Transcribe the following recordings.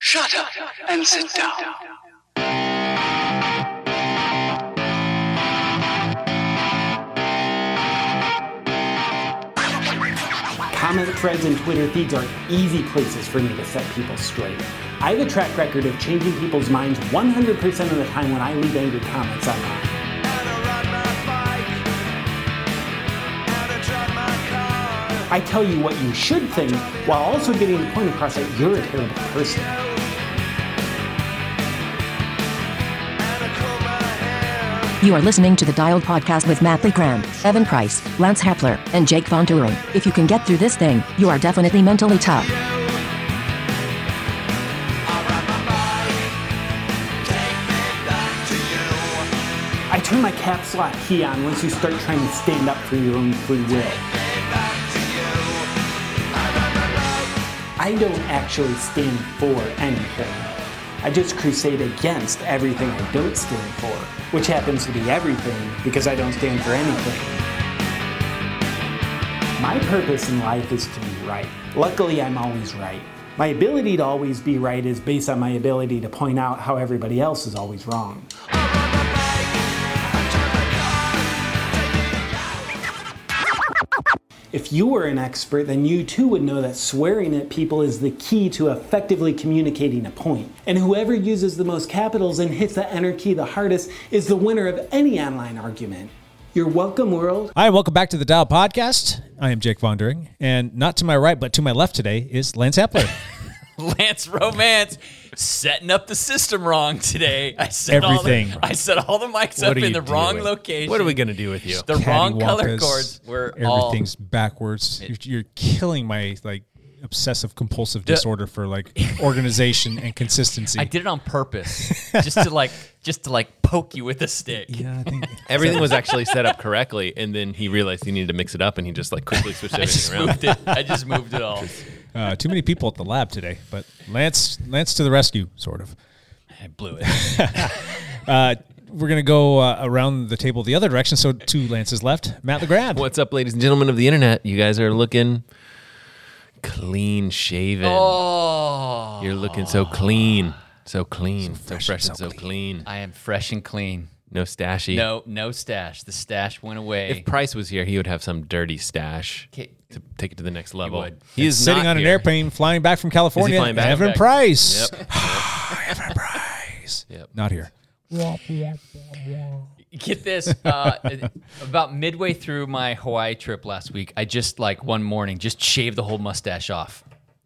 Shut up and sit down. Comment threads and Twitter feeds are easy places for me to set people straight. I have a track record of changing people's minds 100% of the time when I leave angry comments online. I tell you what you should think while also getting the point across that you're a terrible person. You are listening to the Dialed Podcast with Matt Legrand, Evan Price, Lance Hepler, and Jake Von Turing. If you can get through this thing, you are definitely mentally tough. I turn my caps lock key on once you start trying to stand up for your own free will. I don't actually stand for anything. I just crusade against everything I don't stand for, which happens to be everything because I don't stand for anything. My purpose in life is to be right. Luckily, I'm always right. My ability to always be right is based on my ability to point out how everybody else is always wrong. If you were an expert, then you too would know that swearing at people is the key to effectively communicating a point. And whoever uses the most capitals and hits the enter key the hardest is the winner of any online argument. You're welcome, world. Hi, welcome back to the Dial Podcast. I am Jake Von Turing, and not to my right, but to my left today is Lance Hepler. Lance Romance setting up the system wrong today. I set Everything. I set all the mics up in the wrong location. What are we going to do with you? The wrong color Cattywampus, chords. Everything's backwards. You're killing my obsessive compulsive disorder for organization and consistency. I did it on purpose, just to poke you with a stick. Yeah, I think Everything was actually set up correctly, and then he realized he needed to mix it up, and he just quickly switched everything around. I just moved it all. too many people at the lab today, but Lance to the rescue, sort of. I blew it. We're going to go around the table the other direction, so to Lance's left, Matt Legrand. What's up, ladies and gentlemen of the internet? You guys are looking clean shaven. Oh, You're looking so clean. So clean. So fresh fresh and and so so clean. I am fresh and clean. No stashy. No stash. The stash went away. If Price was here, he would have some dirty stash Okay. to take it to the next level. would. He is sitting not on an here. airplane flying back from California. flying back? Evan Back. Price. Yep. Evan Price. Yep. Not here. Get this, about midway through my Hawaii trip last week, I just one morning just shaved the whole mustache off.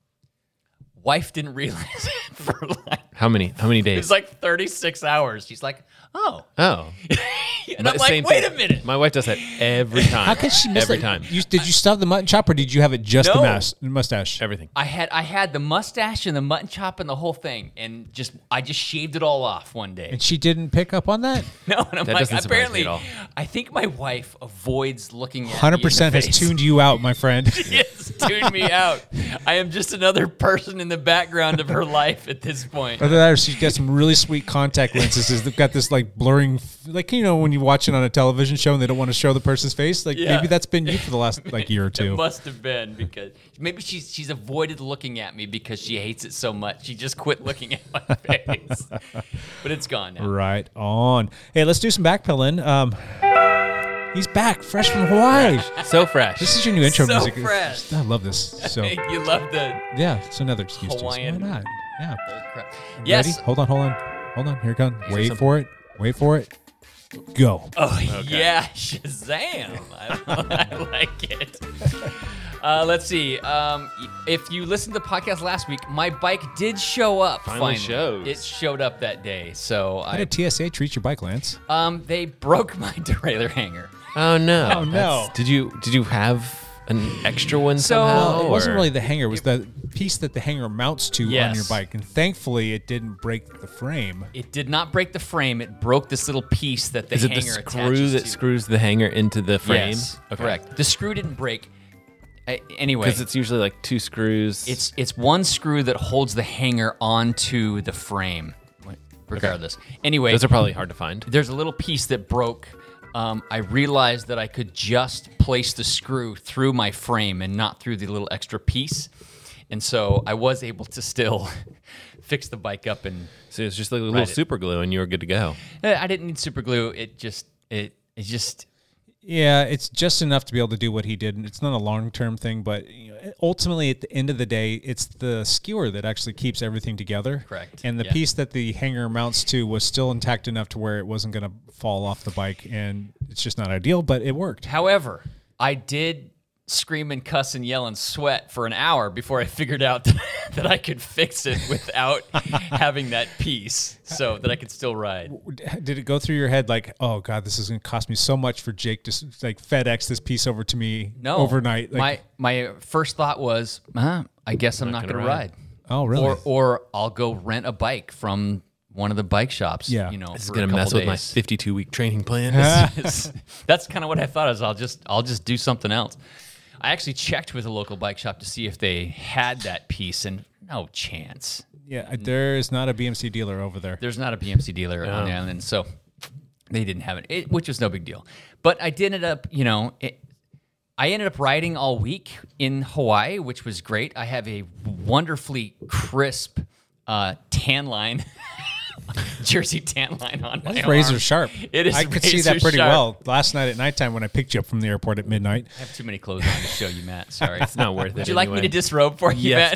Wife didn't realize it for How many it days? was 36 hours. She's like, oh. Oh. And I'm like, Same wait thing. a minute. My wife does that every time. How could she miss every it? time? Did you stop the mutton chop, or did you have it just No. the mustache? Everything. I had the mustache and the mutton chop and the whole thing, and I just shaved it all off one day. And she didn't pick up on that? No, and I'm That like, doesn't surprise me apparently, at all. I think my wife avoids looking at 100% me has tuned you out, my friend. Yes, tuned me out. I am just another person in the background of her life at this point. Other than that, she's got some really sweet contact lenses. They've got this blurring, when you watch it on a television show and they don't want to show the person's face. Yeah. Maybe that's been you for the last year or It two. must have been, because maybe she's avoided looking at me because she hates it so much. She just quit looking at my face. But it's gone now. Right on. Hey, let's do some backpedaling. He's back, fresh from Hawaii. So fresh. This is your new intro So music. fresh. I love this. So You love the yeah, it's another excuse. Hawaiian. Why not? Yeah. old crap. Ready? Yes. Hold on. Here it comes. Wait for it. Go. Oh, yeah, Shazam. I like it. Let's see. If you listened to the podcast last week, my bike did show up. Finally shows. It showed up that day. So How did TSA treat your bike, Lance? they broke my derailleur hanger. Oh no! Oh, no. Did you have an extra one So- somehow? It wasn't or- really the hanger. It was the piece that the hanger mounts to on Yes. your bike. And thankfully, it didn't break the frame. It did not break the frame. It broke this little piece that the Is it hanger the screw attaches that to. screws the hanger into the frame? Yes, correct. The screw didn't break. Anyway, Because it's usually two screws. it's one screw that holds the hanger onto the frame. Regardless. Anyway, Those are probably hard to find. there's a little piece that broke. I realized that I could just place the screw through my frame and not through the little extra piece. And so I was able to still fix the bike up, and So it's just like a little super glue, and you were good to go. I didn't need super glue. It just Yeah, it's just enough to be able to do what he did. And it's not a long-term thing, but ultimately at the end of the day, it's the skewer that actually keeps everything together. Correct. And the piece that the hanger mounts to was still intact enough to where it wasn't going to fall off the bike. And it's just not ideal, but it worked. However, I did scream and cuss and yell and sweat for an hour before I figured out that I could fix it without having that piece, so that I could still ride. Did it go through your head like, oh God, this is going to cost me so much for Jake to like FedEx this piece over to me overnight? Like, my first thought was, I guess I'm not going to ride. Oh, really? Or I'll go rent a bike from one of the bike shops. Yeah. This is going to mess with my 52-week training plan. That's kind of what I thought. Is I'll just do something else. I actually checked with a local bike shop to see if they had that piece, and no chance. Yeah, there is not a BMC dealer over there. There's not a BMC dealer on the island, so they didn't have it, which was no big deal. But I ended up, I ended up riding all week in Hawaii, which was great. I have a wonderfully crisp tan line. Jersey tan line on my arm. Razor sharp. It is. I could see that pretty well last night at nighttime when I picked you up from the airport at midnight. I have too many clothes on to show you, Matt. Sorry. It's not worth it. Would you like me to disrobe for you, Yes, Matt?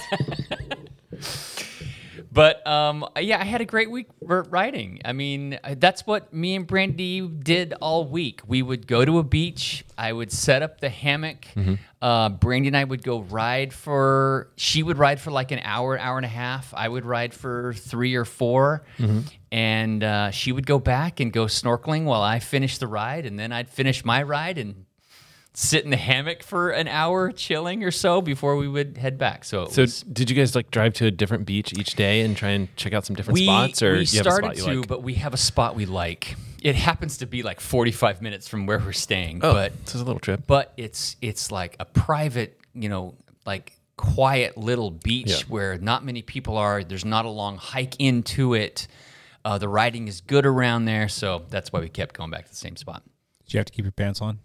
please. But yeah, I had a great week riding. I mean, that's what me and Brandy did all week. We would go to a beach. I would set up the hammock. Brandy and I would go ride for. She would ride for like an hour, hour and a half. I would ride for 3 or 4, and she would go back and go snorkeling while I finished the ride, and then I'd finish my ride and sit in the hammock for an hour chilling or so before we would head back. So did you guys like drive to a different beach each day and try and check out some different spots, or we you have a spot started you to, like? but we have a spot we like. It happens to be like 45 minutes from where we're staying, Oh, but this is a little trip. but it's like a private, like quiet little beach where not many people are. There's not a long hike into it. The riding is good around there, so that's why we kept going back to the same spot. Did you have to keep your pants on?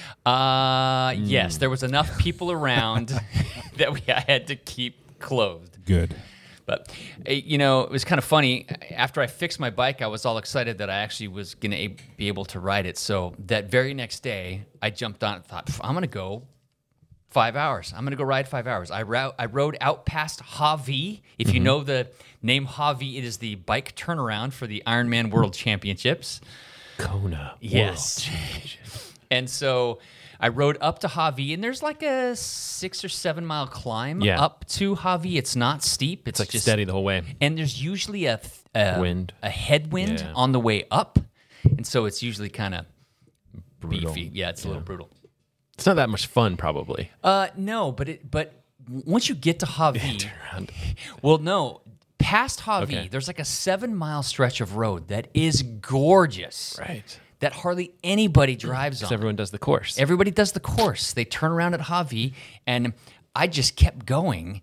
Yes, there was enough people around that I had to keep clothed. Good. But, it was kind of funny. After I fixed my bike, I was all excited that I actually was going to be able to ride it. So that very next day, I jumped on and thought, I'm going to go 5 hours. I'm going to go ride 5 hours. I rode out past Hawi. If you know the name Hawi, it is the bike turnaround for the Ironman World Championships. Kona. Yes. And so I rode up to Hawi, and there's like a 6 or 7 mile climb up to Hawi. It's not steep. It's like just steady the whole way. And there's usually a headwind Yeah. on the way up. And so it's usually kind of beefy. Yeah, it's a little brutal. It's not that much fun, probably. No, but once you get to Hawi, Turn around. well, no, past Hawi, Okay. there's like a 7 mile stretch of road that is gorgeous. Right. That hardly anybody drives on. Because everyone does the course. Everybody does the course. They turn around at Hawi, and I just kept going.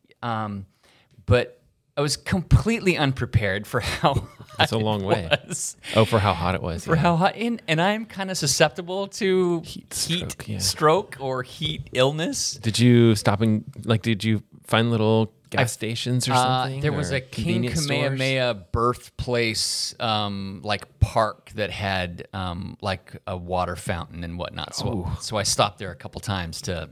But I was completely unprepared for how That's a long way. was. Oh, for how hot it was. For how hot, and I'm kind of susceptible to heat stroke, yeah. stroke or heat illness. Did you stop and did you find little gas stations or something? There was or a King convenience Kamehameha birthplace, like park that had like a water fountain and whatnot. So I stopped there a couple times to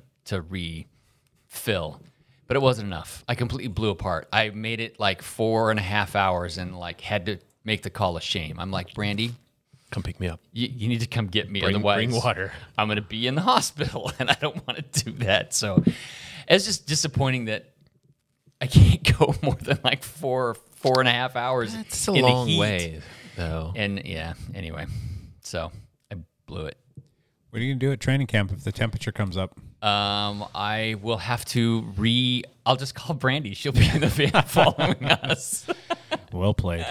refill, but it wasn't enough. I completely blew apart. I made it like 4.5 hours and like had to make the call of shame. I'm like, Brandy, Come pick me up. you need to come get me. Bring Otherwise, water. I'm going to be in the hospital, and I don't want to do that. So it's just disappointing that I can't go more than like 4.5 hours. It's a in long the heat. way, though. And yeah, anyway, so I blew it. What are you going to do at training camp if the temperature comes up? I will have to I'll just call Brandy. She'll be in the van following us. Well played.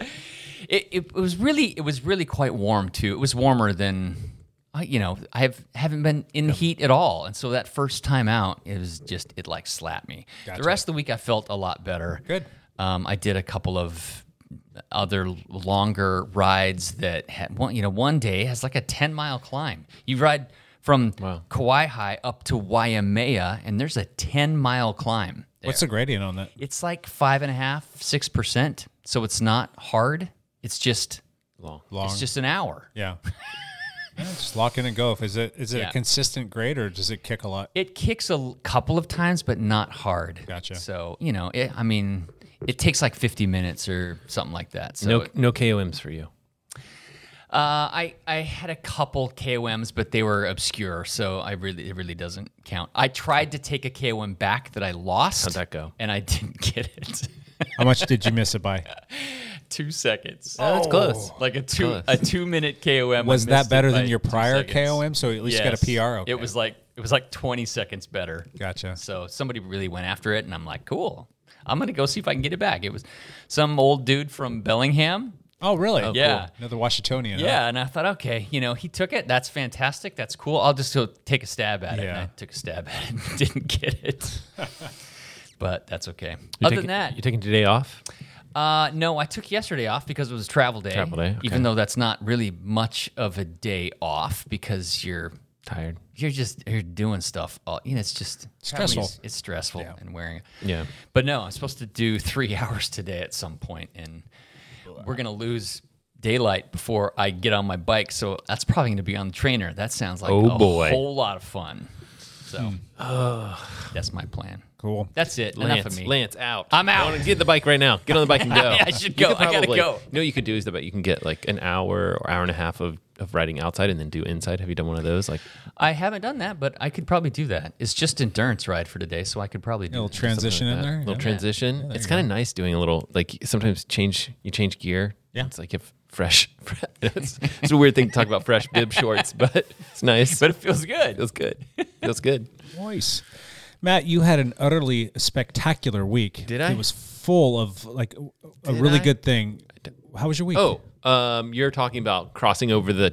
It was really quite warm too. It was warmer than I haven't been in heat at all, and so that first time out, it like slapped me. Gotcha. The rest of the week, I felt a lot better. Good. I did a couple of other longer rides that had one day has like a 10-mile climb. You ride from Kauai High up to Waimea, and there's a 10-mile climb. What's the gradient on that? It's like 5.5%, 6%. So it's not hard. It's just Long. It's just an hour. Yeah. Yeah, just lock in and go. Is it Yeah. a consistent grade or does it kick a lot? It kicks a couple of times, but not hard. Gotcha. So, it takes like 50 minutes or something like that. So No KOMs for you. I had a couple KOMs, but they were obscure, so it really doesn't count. I tried to take a KOM back that I lost. How'd that go? And I didn't get it. How much did you miss it by? 2 seconds. Oh, that's close. Like a Close. 2-minute KOM. Was I that missed better it than by your 2 prior seconds. KOM? So at least you got a PR? Okay. It was like 20 seconds better. Gotcha. So somebody really went after it, and I'm like, cool. I'm gonna go see if I can get it back. It was some old dude from Bellingham. Oh, really? Yeah. Cool. Another Washingtonian. huh? Yeah, and I thought, okay, he took it. That's fantastic. That's cool. I'll just go take a stab at it. Yeah. And I took a stab at it and didn't get it. But that's okay. Other than that, You taking today off? no, I took yesterday off because it was travel day. Travel day, okay. Even though that's not really much of a day off because you're Tired. you're doing stuff. It's just Stressful. traveling is- It's stressful and wearing it. Yeah. But no, I'm supposed to do 3 hours today at some point, and we're gonna lose daylight before I get on my bike. So that's probably gonna be on the trainer. That sounds like Oh, a boy. whole lot of fun. So that's my plan. Cool. That's it. Enough of me. Lance, out. I'm out. I want to get the bike right now. Get on the bike and go. I should You go. could I gotta probably- go. You know what you could do is that you can get like an hour or hour and a half of riding outside and then do inside. Have you done one of those? Like I haven't done that, but I could probably do that. It's just endurance ride for today, so I could probably A do little that. transition in that. there. Little yeah. transition. It's kind of nice doing a little like sometimes you change gear. Yeah. It's like if fresh. it's a weird thing to talk about fresh bib shorts, but it's nice. But it feels good. feels good. Feels good. Nice. Matt, you had an utterly spectacular week. Did I? It was full of like a really I? good thing. How was your week? Oh, you're talking about crossing over the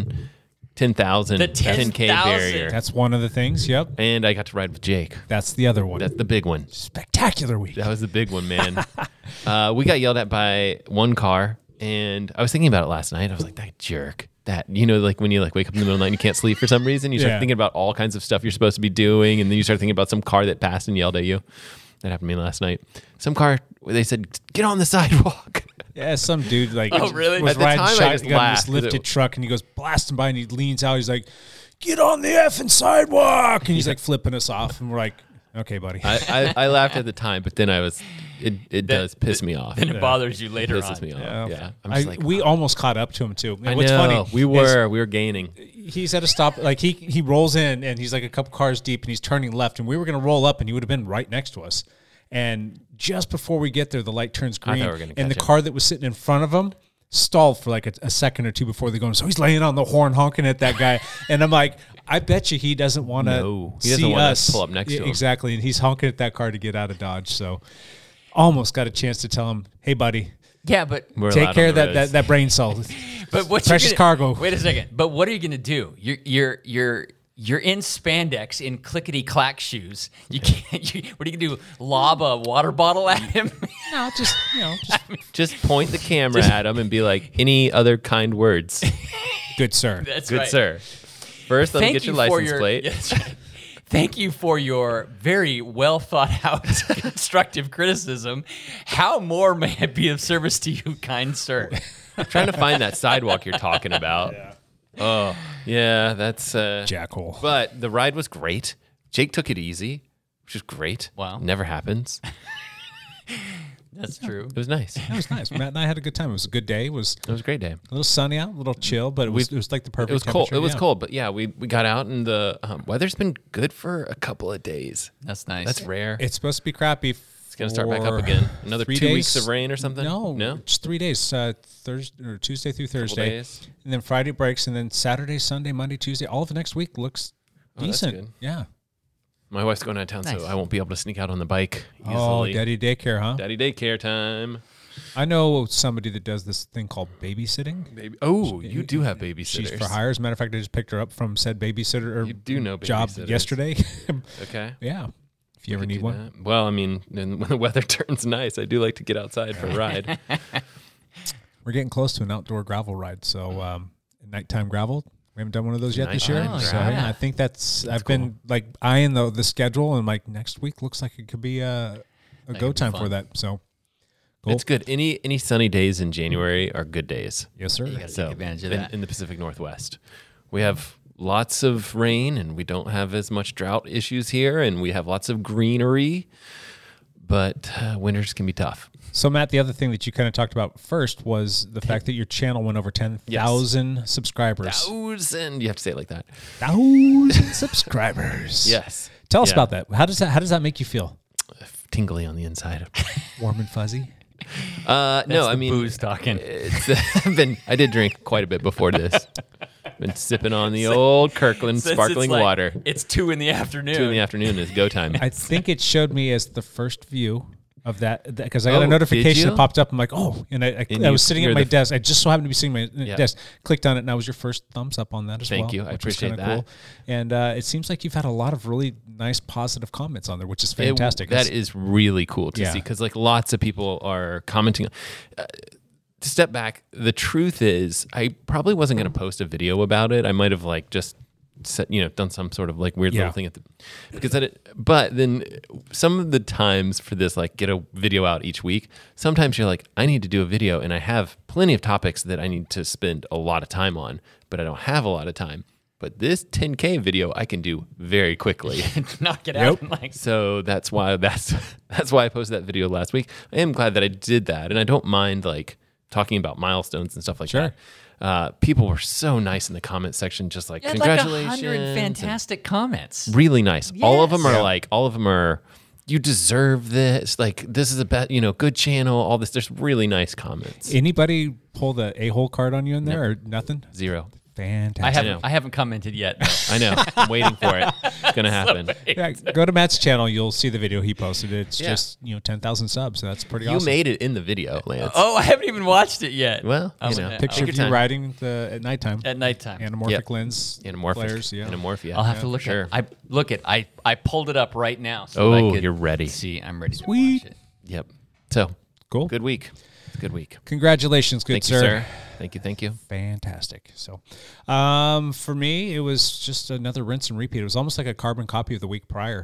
10,000 The 10K 10,000. barrier. That's one of the things. Yep. And I got to ride with Jake. That's the other one. That's the big one. Spectacular week. That was the big one, man. We got yelled at by one car, and I was thinking about it last night. I was like, that jerk. That, like when you like wake up in the middle of the night and you can't sleep for some reason, you start Yeah. thinking about all kinds of stuff you're supposed to be doing, and then you start thinking about some car that passed and yelled at you. That happened to me last night. Some car, they said, get on the sidewalk. Yeah, some dude like Oh, really? was At the riding time, I shotgun just in this laughed 'cause lifted it- truck and he goes blasting by and he leans out. He's like, "Get on the effing sidewalk!" And he's like flipping us off, and we're like, "Okay, buddy." I laughed at the time, but then it does piss me off. Then it bothers you It later pisses on. me off. Yeah. I'm I- just like, we almost caught up to him too. And I what's know. funny? We is were gaining. he's at a stop. Like he rolls in and he's like a couple cars deep and he's turning left, and we were gonna roll up and he would have been right next to us. And just before we get there, the light turns green, we were gonna and the catch him. car that was sitting in front of him stalled for like a second or two before they go. So he's laying on the horn, honking at that guy, and I'm like, I bet you he doesn't want to No, he see doesn't want us us pull up next to him. Exactly, and he's honking at that car to get out of Dodge. So almost got a chance to tell him, "Hey, buddy, Yeah, but We're take allowed care on of the that roads. that brain cell." But what Precious cargo. Wait a second. But what are you gonna do? You're in spandex in clickety clack shoes. You can't. What are you gonna do? Lob a water bottle at him? No, just Just point the camera at him and be like, any other kind words? good sir. That's Good right. sir. First, let me Thank get your you for license plate. Yeah, that's right. Thank you for your very well thought out constructive criticism. How more may I be of service to you, kind sir? I'm trying to find that sidewalk you're talking about. Oh, yeah, that's Jackhole. But the ride was great. Jake took it easy, which is great. Wow. Never happens. That's true. It was nice. That was nice. Matt and I had a good time. It was a good day. It was It was a great day. a little sunny out, a little chill, but it was like the perfect It was cold. temperature. It was Yeah. cold, but yeah, we got out and the weather's been good for a couple of days. That's nice. That's rare. It's supposed to be crappy. It's gonna start back up again. Another 2 weeks of rain or something? No, No? just 3 days. Thursday or Tuesday through Thursday, days. and then Friday breaks, and then Saturday, Sunday, Monday, Tuesday. All of next week looks that's decent. good. Yeah. My wife's going out of town, Nice. so I won't be able to sneak out on the bike easily. Oh, daddy daycare, huh? Daddy daycare time. I know somebody that does this thing called babysitting. Baby. Oh, you do have babysitters. She's for hire. As a matter of fact, I just picked her up from said babysitter You do know job babysitters. yesterday. Okay. Yeah. If you ever Could need do one. that. Well, I mean, when the weather turns nice, I do like to get outside for a ride. We're getting close to an outdoor gravel ride. So nighttime gravel, We haven't done one of those yet Nice this year. time. So yeah. yeah, I think I've been like eyeing the schedule, and like next week looks like it could be a go time for fun. that. So cool. It's good. Any sunny days in January are good days. Yes, sir. You got to take advantage of that. In the Pacific Northwest, we have lots of rain, and we don't have as much drought issues here, and we have lots of greenery. But winters can be tough. So Matt, the other thing that you kind of talked about first was the fact that your channel went over 10,000 subscribers. 1,000. You have to say it like that. 1,000 subscribers. Yes. Tell us Yeah. about that. How does that make you feel? Tingly on the inside. Warm and fuzzy? No, I mean, booze talking. I did drink quite a bit before this. Been sipping on the old Kirkland Since sparkling it's like- water. It's 2 in the afternoon. 2 in the afternoon is go time. I think it showed me as the first view of that because I got Oh, a notification did that you? popped up. I'm like, oh, and I And was sitting at you're my the- desk. I just so happened to be sitting at my desk. Clicked on it, and that was your first thumbs up on that as well. Thank you. I which was appreciate kinda that. Cool. And it seems like you've had a lot of really nice positive comments on there, which is fantastic. That is really cool to Yeah. see because like lots of people are commenting. To step back, the truth is I probably wasn't going to post a video about it. I might have like just set, done some sort of like weird Yeah. little thing but then some of the times for this, like get a video out each week, sometimes you're like, I need to do a video and I have plenty of topics that I need to spend a lot of time on, but I don't have a lot of time. But this 10K video I can do very quickly. Knock it out. in like So that's why I posted that video last week. I am glad that I did that, and I don't mind like talking about milestones and stuff like Sure. that. People were so nice in the comment section, just like You had congratulations, like 100 fantastic comments. and really nice. All of them Yes. are you deserve this. Like this is a good channel. All this. There's really nice comments. Anybody pull the a-hole card on you in there or nothing? 0. Fantastic. I haven't commented yet. though. I know. I'm waiting for it. It's gonna happen. Yeah, go to Matt's channel. You'll see the video he posted. It's Yeah. just 10,000 subs. So that's pretty You awesome. made it in the video, Lance. Oh, I haven't even watched it yet. Well, I'm you know. gonna- Picture I'll- of your you time. riding at nighttime. at nighttime. Anamorphic Yep. lens. Anamorphic. Flares, yeah. Anamorphia. I'll have to look sure. at it. I pulled it up right now. So I Oh, could you're ready. See, I'm ready to Sweet. watch it. Yep. So Cool. good week. It's a good week. Congratulations, good Thank you, sir. Thank you. Fantastic. So, for me, it was just another rinse and repeat. It was almost like a carbon copy of the week prior.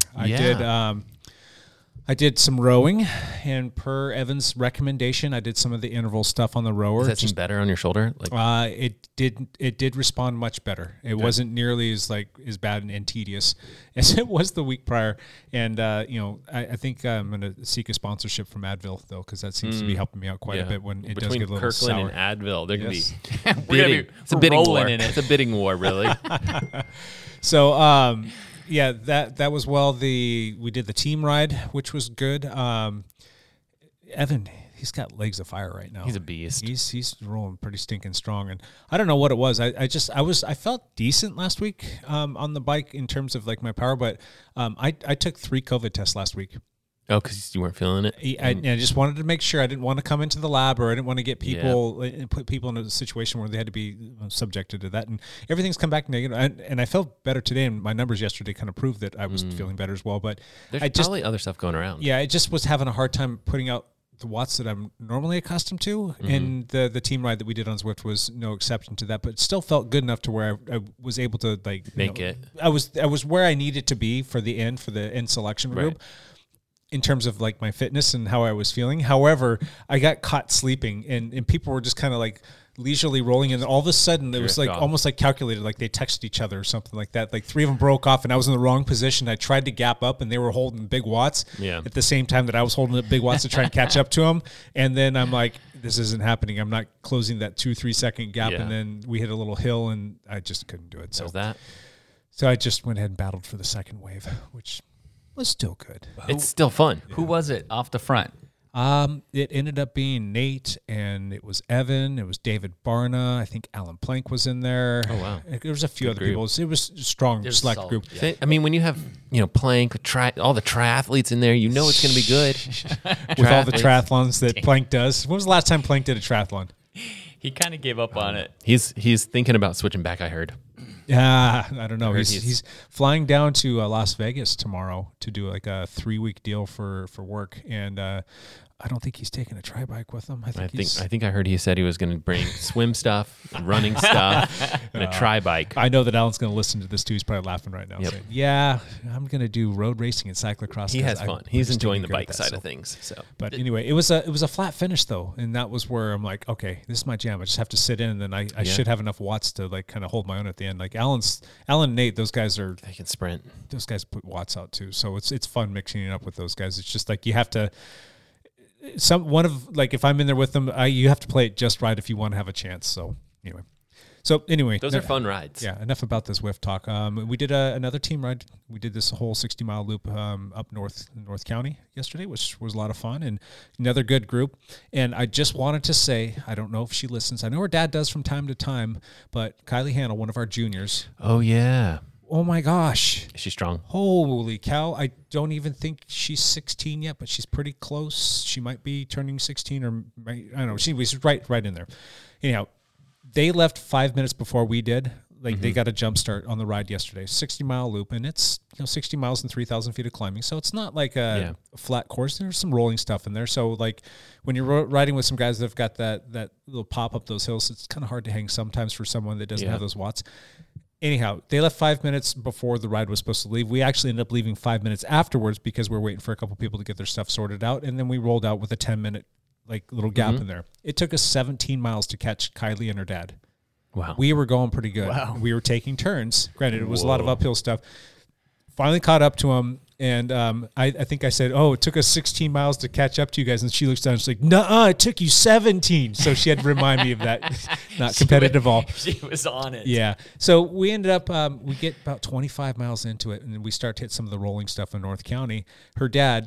I did some rowing, and per Evan's recommendation, I did some of the interval stuff on the rower. Does that seem better on your shoulder? Like It did respond much better. It wasn't nearly as bad and tedious as it was the week prior. And I think I'm going to seek a sponsorship from Advil though, because that seems to be helping me out quite a bit when it does between get a little Kirkland sour. and Advil, they're Yes. gonna be We're gonna bidding. be It's a bidding war. rolling in it. It's a bidding war, really. So yeah, that was we did the team ride, which was good. Evan, he's got legs of fire right now. He's a beast. He's rolling pretty stinking strong, and I don't know what it was. I felt decent last week on the bike in terms of like my power, but I took 3 COVID tests last week. Oh, because you weren't feeling it. I just wanted to make sure I didn't want to come into the lab, or I didn't want to get people and put people in a situation where they had to be subjected to that. And everything's come back negative. And I felt better today, and my numbers yesterday kind of proved that I was feeling better as well. But There's I just probably other stuff going around. I just was having a hard time putting out the watts that I'm normally accustomed to, and the team ride that we did on Zwift was no exception to that. But it still felt good enough to where I was able to Make it. I was where I needed to be for the end selection group. Right. In terms of like my fitness and how I was feeling. However, I got caught sleeping, and people were just kind of like leisurely rolling, and all of a sudden it was like off. almost like calculated, like they texted each other or something like that. Like 3 of them broke off, and I was in the wrong position. I tried to gap up, and they were holding big watts at the same time that I was holding up big watts to try and catch up to them. And then I'm like, this isn't happening. I'm not closing that 2-3 second gap. Yeah. And then we hit a little hill, and I just couldn't do it. So that So I just went ahead and battled for the second wave, which was still good. it's still fun. Who was it off the front? It ended up being Nate, and it was Evan, it was David Barna, I think Alan Plank was in there. Oh, wow. There was a few other group. people. It was a strong, was select solid, group. yeah. I mean, when you have Plank, all the triathletes in there, you know it's going to be good. With all the Triathletes. triathlons that Plank does. When was the last time Plank did a triathlon? He kind of gave up on it. He's thinking about switching back. I heard. Yeah, I don't know. heard He's flying down to Las Vegas tomorrow to do like a 3-week deal for work, and I don't think he's taking a tri bike with him. I think I heard he said he was going to bring swim stuff, running stuff, and a tri bike. I know that Alan's going to listen to this too. He's probably laughing right now. Yep. Saying, yeah, I'm going to do road racing and cyclocross. He has fun. He's enjoying the bike side of things. So, but anyway, it was a flat finish though, and that was where I'm like, okay, this is my jam. I just have to sit in, and then I should have enough watts to like kind of hold my own at the end. Like Alan and Nate, those guys they can sprint. Those guys put watts out too, so it's fun mixing it up with those guys. It's just like you have to. If I'm in there with them, you have to play it just right if you want to have a chance. So anyway, those are fun rides. Yeah, enough about this whiff talk. We did another team ride. We did this whole 60-mile loop up North County yesterday, which was a lot of fun and another good group. And I just wanted to say, I don't know if she listens. I know her dad does from time to time, but Kylie Hannell, one of our juniors. Oh yeah. Oh my gosh. Is she strong? Holy cow. I don't even think she's 16 yet, but she's pretty close. She might be turning 16 or I don't know. She was right in there. Anyhow, they left 5 minutes before we did. Like they got a jump start on the ride yesterday, 60-mile loop, and it's 60 miles and 3,000 feet of climbing. So it's not like a flat course. There's some rolling stuff in there. So like when you're riding with some guys that have got that little pop up those hills, it's kind of hard to hang sometimes for someone that doesn't have those watts. Anyhow, they left 5 minutes before the ride was supposed to leave. We actually ended up leaving 5 minutes afterwards because we were waiting for a couple people to get their stuff sorted out. And then we rolled out with a 10-minute little gap in there. It took us 17 miles to catch Kylie and her dad. Wow. We were going pretty good. Wow. We were taking turns. Granted, it was a lot of uphill stuff. Finally caught up to him. And I think I said, it took us 16 miles to catch up to you guys. And she looks down and she's like, nuh-uh, it took you 17. So she had to remind me of that. Not competitive at all. She was on it. Yeah. So we ended up, we get about 25 miles into it, and then we start to hit some of the rolling stuff in North County. Her dad,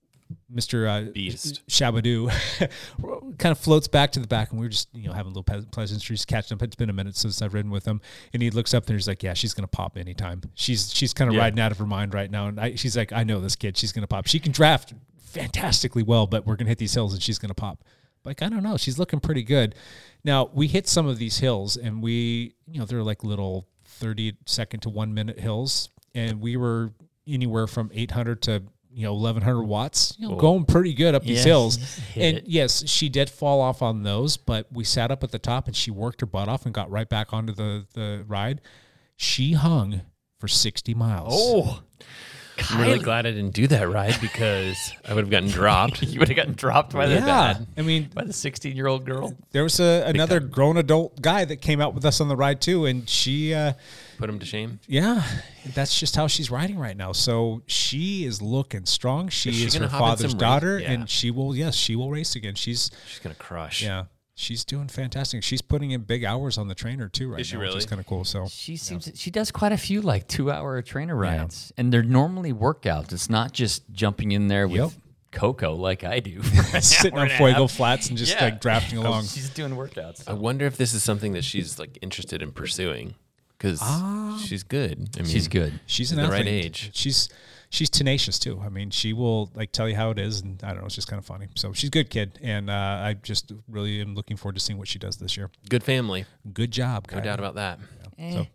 Mr. Beast Shabadoo, kind of floats back to the back, and we were just having a little pleasantries, catching up. It's been a minute since I've ridden with him, and he looks up and he's like, "Yeah, she's gonna pop anytime. She's kind of riding out of her mind right now." And she's like, "I know this kid. She's gonna pop. She can draft fantastically well, but we're gonna hit these hills and she's gonna pop." Like, I don't know. She's looking pretty good. Now we hit some of these hills, and they're like little 30-second to 1 minute hills, and we were anywhere from 800 to 1,100 watts, going pretty good up these hills. And yes, she did fall off on those, but we sat up at the top and she worked her butt off and got right back onto the ride. She hung for 60 miles. Oh, I'm really glad I didn't do that ride because I would have gotten dropped. You would have gotten dropped by the dad. I mean, by the 16-year-old girl. There was another grown adult guy that came out with us on the ride too, and she put him to shame. Yeah, that's just how she's riding right now. So she is looking strong. She is her father's daughter, and she will race again. She's gonna crush. Yeah. She's doing fantastic. She's putting in big hours on the trainer too right now. Is she really? Which is kind of cool. So she does quite a few 2-hour trainer rides, and they're normally workouts. It's not just jumping in there with Coco like I do, sitting on Fuego flats and just drafting along. She's doing workouts. I wonder if this is something that she's interested in pursuing because she's good. I mean, she's good. She's an athlete. The right age. She's tenacious too. I mean, she will tell you how it is, and I don't know. It's just kind of funny. So she's a good kid, and I just really am looking forward to seeing what she does this year. Good family. Good job. No doubt about that. Yeah.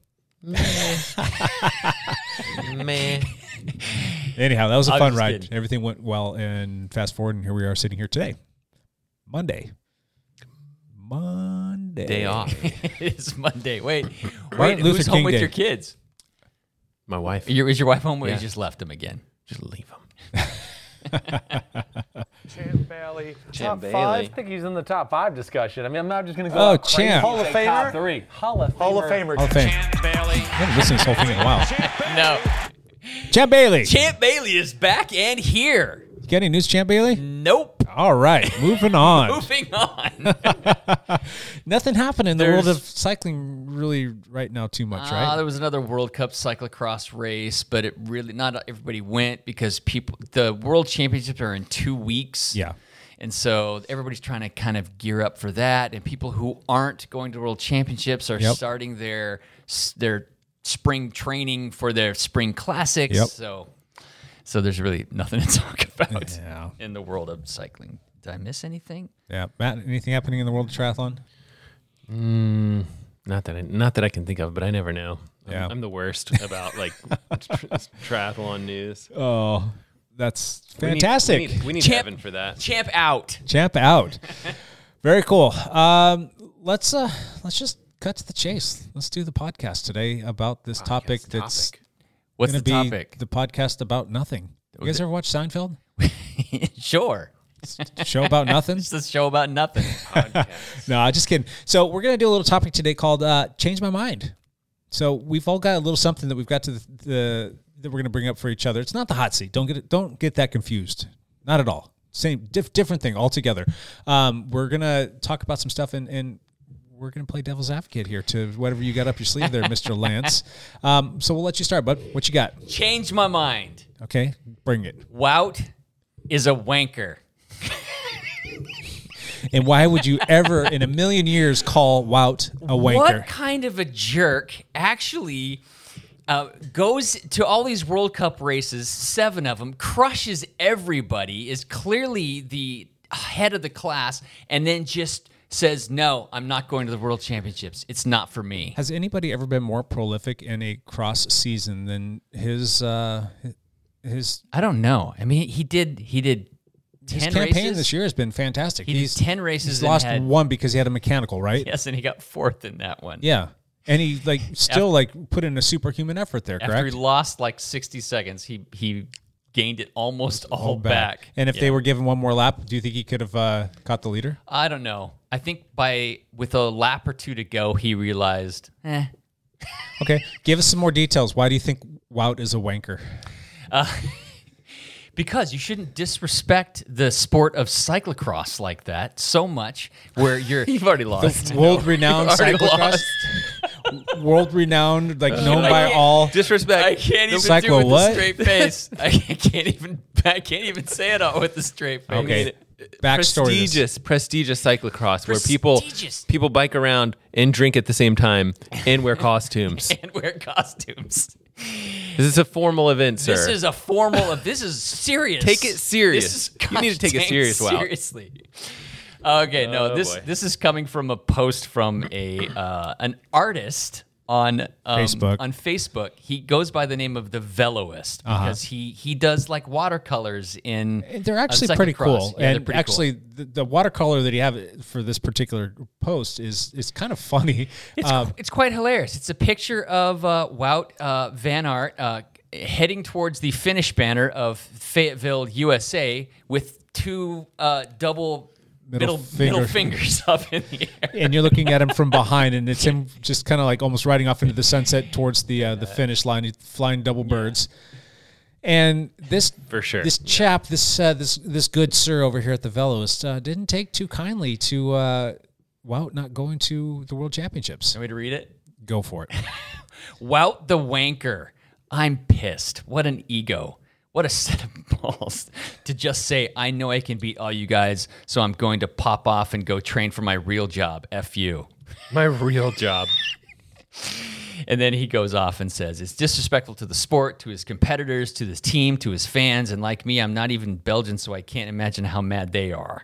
Meh. Anyhow, that was a fun ride. Kidding. Everything went well, and fast forward, and here we are sitting here today, Monday. Day off. It's Monday. Wait, Martin Luther who's King home with Day. your kids? My wife. Is your wife home, or you just left them again? Just leave them. Champ Bailey. Champ top Bailey. 5? I think he's in the top 5 discussion. I mean, I'm not just going to go Champ. Hall of Famer? Top 3. Hall of Famer. Hall of Fame. Champ Bailey. I haven't listened to this whole thing in a while. No. Champ Bailey. Champ Bailey is back and here. You got any news, Champ Bailey? Nope. All right, moving on. Moving on. Nothing happened in the world of cycling really right now too much, right? There was another World Cup cyclocross race, but it really not everybody went because the World Championships are in 2 weeks. Yeah. And so everybody's trying to kind of gear up for that, and people who aren't going to World Championships are starting their spring training for their spring classics. Yep. So there's really nothing to talk about in the world of cycling. Did I miss anything? Yeah, Matt. Anything happening in the world of triathlon? Not that I can think of, but I never know. Yeah. I'm the worst about triathlon news. Oh, That's fantastic. We need Champ- Evan for that. Champ out. Champ out. Very cool. Let's just cut to the chase. Let's do the podcast today about this topic that's What's going the to be topic? the podcast about nothing. You guys ever watch Seinfeld? Sure. Show about nothing? It's a show about nothing. No, just kidding. So we're going to do a little topic today called Change My Mind. So we've all got a little something that we've got to the that we're going to bring up for each other. It's not the hot seat. Don't get that confused. Not at all. Same different thing altogether. We're going to talk about some stuff and we're going to play devil's advocate here to whatever you got up your sleeve there, Mr. Lance. So we'll let you start, bud. What you got? Change my mind. Okay, bring it. Wout is a wanker. And why would you ever in a million years call Wout a wanker? What kind of a jerk actually goes to all these World Cup races, 7 of them, crushes everybody, is clearly the head of the class, and then just says, no, I'm not going to the World Championships. It's not for me. Has anybody ever been more prolific in a cross season than his I don't know. I mean, he did 10 campaign races. this year has been fantastic. He did 10 races He's and lost had- one because he had a mechanical, right? Yes, and he got 4th in that one. Yeah. And he still put in a superhuman effort there, After correct? he lost like 60 seconds, he gained it almost all back. And if Yeah. they were given one more lap, do you think he could have caught the leader? I don't know. I think with a lap or 2 to go, he realized, Okay. Give us some more details. Why do you think Wout is a wanker? because you shouldn't disrespect the sport of cyclocross like that so much, where you're You've already lost. World-renowned Already cyclocross. World-renowned, known by all. Disrespect. I can't even Cyclo do it with what? a straight face. I can't even say it all with a straight face. Okay. Backstory. to this. Prestigious cyclocross where Prestigious. people bike around and drink at the same time and wear costumes. And wear costumes. This is a formal event, sir. This is serious. Take it serious. This is You need to take it goddamn serious, Wout. seriously. Okay, no, Oh, this boy. this is coming from a post from an artist on Facebook. On Facebook, he goes by the name of the Veloist because he does like watercolors in. They're actually pretty cyclocross. cool. Yeah, they're And pretty actually, the watercolor that he have for this particular post is kind of funny. It's quite hilarious. It's a picture of Wout Van Aert heading towards the finish banner of Fayetteville, USA, with 2 double middle fingers up in the air. And you're looking at him from behind, and it's him just kind of almost riding off into the sunset towards the finish line, he's flying double birds. And this For sure. this chap, this good sir over here at the Veloist, didn't take too kindly to Wout not going to the World Championships. Want me to read it? Go for it. Wout the wanker. I'm pissed. What an ego. What a set of balls to just say, I know I can beat all you guys, so I'm going to pop off and go train for my real job. F you. My real job. And then he goes off and says, it's disrespectful to the sport, to his competitors, to his team, to his fans. And like me, I'm not even Belgian, so I can't imagine how mad they are.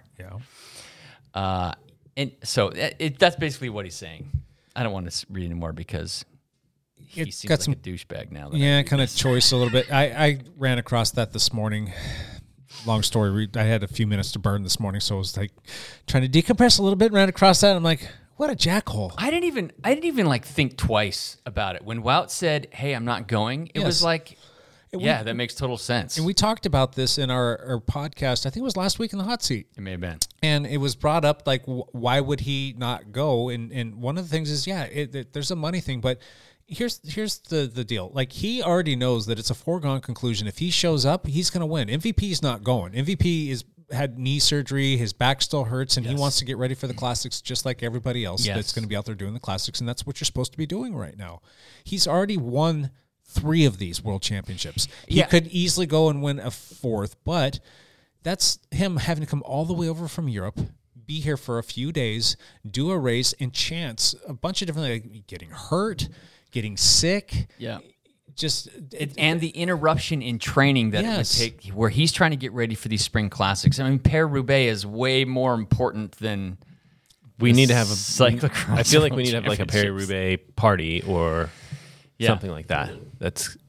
Yeah. And so that's basically what he's saying. I don't want to read anymore because he It seems got like some- a douchebag now. that I Yeah, read kind of this. choice a little bit. I ran across that this morning. Long story. I had a few minutes to burn this morning, so I was trying to decompress a little bit. Ran across that. And I'm like, what a jackhole. I didn't even think twice about it. When Wout said, "Hey, I'm not going," it was Yes. like, yeah, that makes total sense. And we talked about this in our podcast. I think it was last week in the hot seat. It may have been. And it was brought up why would he not go? And one of the things is, there's a money thing, but here's the deal. He already knows that it's a foregone conclusion. If he shows up, he's going to win. MVP's not going. MVP had knee surgery. His back still hurts, and he wants to get ready for the classics just like everybody else that's going to be out there doing the classics. And that's what you're supposed to be doing right now. He's already won 3 of these world championships. He could easily go and win a 4th, but that's him having to come all the way over from Europe, be here for a few days, do a race, and chance a bunch of different getting hurt, getting sick. Yeah. Just And the interruption in training that it would take, where he's trying to get ready for these spring classics. I mean, Paris-Roubaix is way more important than We need to have a cyclocross. I feel like we need to World have a Championships. Paris-Roubaix party or something like that. That's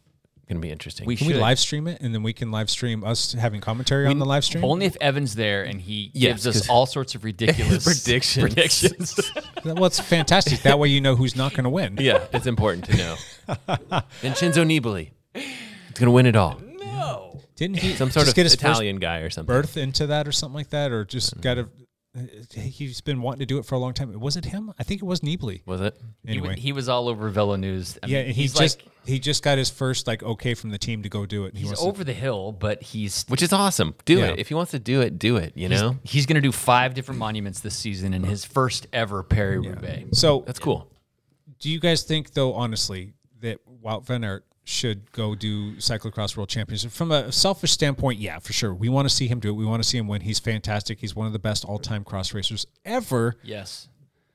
going to be interesting. Can we live stream it, and then we can live stream us having commentary on the live stream? Only if Evan's there and he Yes, gives us 'cause- all sorts of ridiculous predictions. Well, it's fantastic. That way you know who's not going to win. Yeah, it's important to know. Vincenzo Nibali. It's going to win it all. Didn't he Some sort just of get his Italian guy or something. birth into that or something like that, or just got a? He's been wanting to do it for a long time. Was it him? I think it was Nibali. Was it? Anyway, He was all over Velo News. I yeah, mean, and he just got his first okay from the team to go do it. And he's wants over the hill, but he's Which is awesome. Do Yeah. it. If he wants to do it, do it, you know? he's going to do 5 different monuments this season in his first ever Paris-Roubaix. So That's cool. do you guys think, though, honestly, that Wout van Aert should go do cyclocross world championship? From a selfish standpoint, yeah, for sure. We want to see him do it. We want to see him win. He's fantastic. He's one of the best all-time cross racers ever. Yes.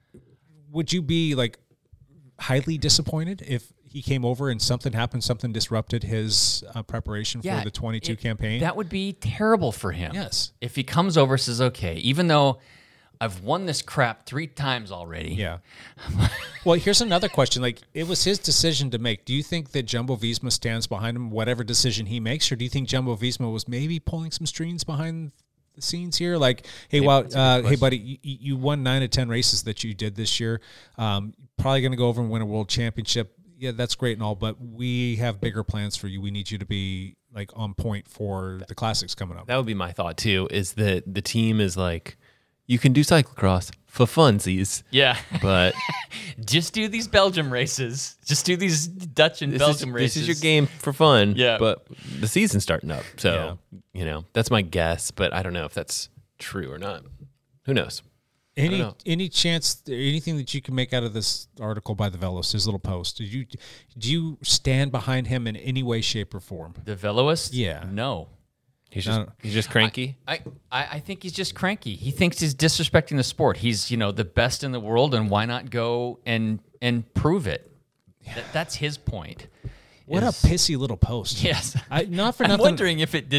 Would you be highly disappointed if he came over and something happened, something disrupted his preparation for the 22 campaign? That would be terrible for him. Yes. If he comes over and says, okay, even though I've won this crap 3 times already. Yeah. Well, here's another question. It was his decision to make. Do you think that Jumbo Visma stands behind him, whatever decision he makes, or do you think Jumbo Visma was maybe pulling some strings behind the scenes here? Hey, hey, buddy, you won 9 of 10 races that you did this year. Probably going to go over and win a world championship. Yeah, that's great and all, but we have bigger plans for you. We need you to be on point for the classics coming up. That would be my thought, too, is that the team is you can do cyclocross for funsies. Yeah. But just do these Belgium races. Just do these Dutch and Belgium races. This is your game for fun. Yeah. But the season's starting up. So, that's my guess. But I don't know if that's true or not. Who knows? Any chance, anything that you can make out of this article by the Velos, his little post? Do you stand behind him in any way, shape, or form? The Veloist? Yeah. No. He's just cranky. I think he's just cranky. He thinks he's disrespecting the sport. He's the best in the world, and why not go and prove it? That's his point. What a pissy little post. Yes. Not for I'm nothing. wondering if it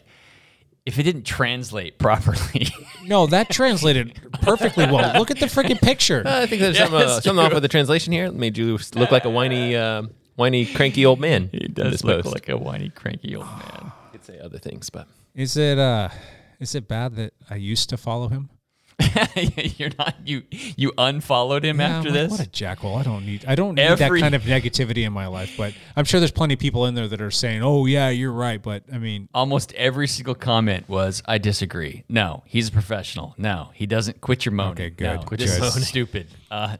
didn't translate properly. No, that translated perfectly well. Look at the freaking picture. I think there's something off with the translation here. It made you look like a whiny, cranky old man. He in does this look post. like a whiny, cranky old man. I could say other things, but Is it bad that I used to follow him? You're not. You unfollowed him Yeah, after I'm this. what a jackhole. I don't need that kind of negativity in my life. But I'm sure there's plenty of people in there that are saying, "Oh yeah, you're right." But I mean, Almost every single comment was, "I disagree." No, he's a professional. No, he doesn't. Quit your moaning. Okay, good. No, Quit this your is moaning. stupid.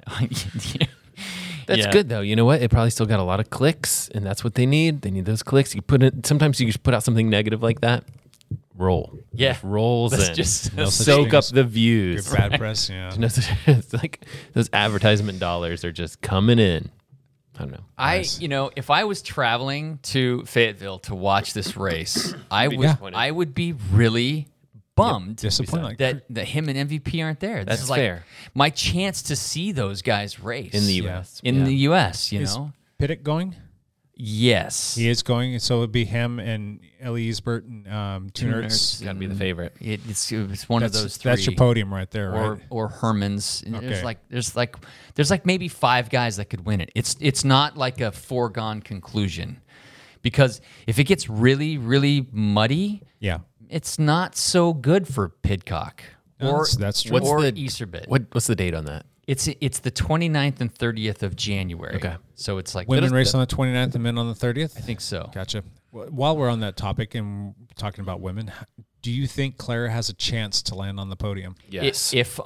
that's Yeah. good though. You know what? It probably still got a lot of clicks, and that's what they need. They need those clicks. Sometimes you just put out something negative like that. Roll. Yeah. Just rolls Let's in. just No such soak thing up as the views. good bad press. Yeah. It's like those advertisement dollars are just coming in. I don't know. If I was traveling to Fayetteville to watch this race, I would be really bummed disappointed. that him and MVP aren't there. This That's is like fair. my chance to see those guys race In the U.S. In the U.S., Is Piddock going? Yes. He is going, so it'd be him and Ellie Isbert and Tunerts. Tunerts. Got to be the favorite. It's one of those 3. That's your podium right there, right? Or Herman's. And Okay. There's maybe 5 guys that could win it. It's not like a foregone conclusion, because if it gets really, really muddy, Yeah. it's not so good for Pidcock No, or that's true. What's or the- Iserbit. What's the date on that? It's the 29th and 30th of January. Okay. So it's like Women race on the 29th and men on the 30th? I think so. Gotcha. While we're on that topic and talking about women, do you think Clara has a chance to land on the podium? Yes. If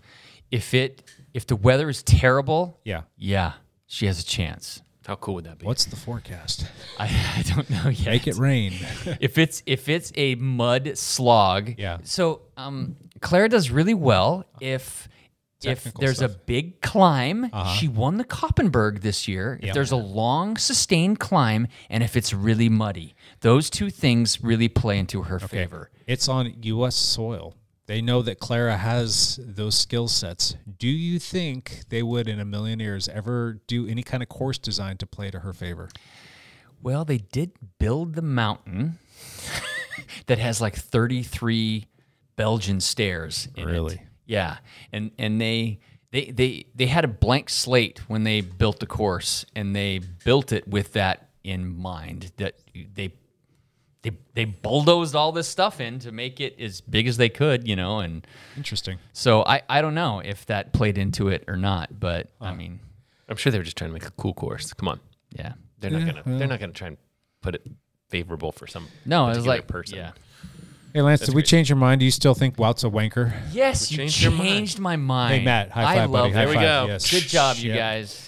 the weather is terrible, Yeah. she has a chance. How cool would that be? What's the forecast? I don't know yet. Make it rain. if it's a mud slog. Yeah. So Clara does really well if Technical there's stuff. a big climb. She won the Koppenberg this year. Yeah. If there's a long sustained climb, and if it's really muddy, those 2 things really play into her favor. It's on U.S. soil. They know that Clara has those skill sets. Do you think they would, in a million years, ever do any kind of course design to play to her favor? Well, they did build the mountain that has 33 Belgian stairs in it. Really? Yeah, and they had a blank slate when they built the course, and they built it with that in mind. That they bulldozed all this stuff in to make it as big as they could, and Interesting. so I don't know if that played into it or not, but I mean, I'm sure they were just trying to make a cool course. Come on. yeah. They're not gonna try and put it favorable for some No, it was particular like person. Yeah. Hey, Lance, did we great. change your mind? Do you still think Wout's a wanker? Yes, you changed your mind. changed my mind. Hey, Matt, high I five, buddy. love High it. There we five. go. Yes. Good job, you Yep. guys.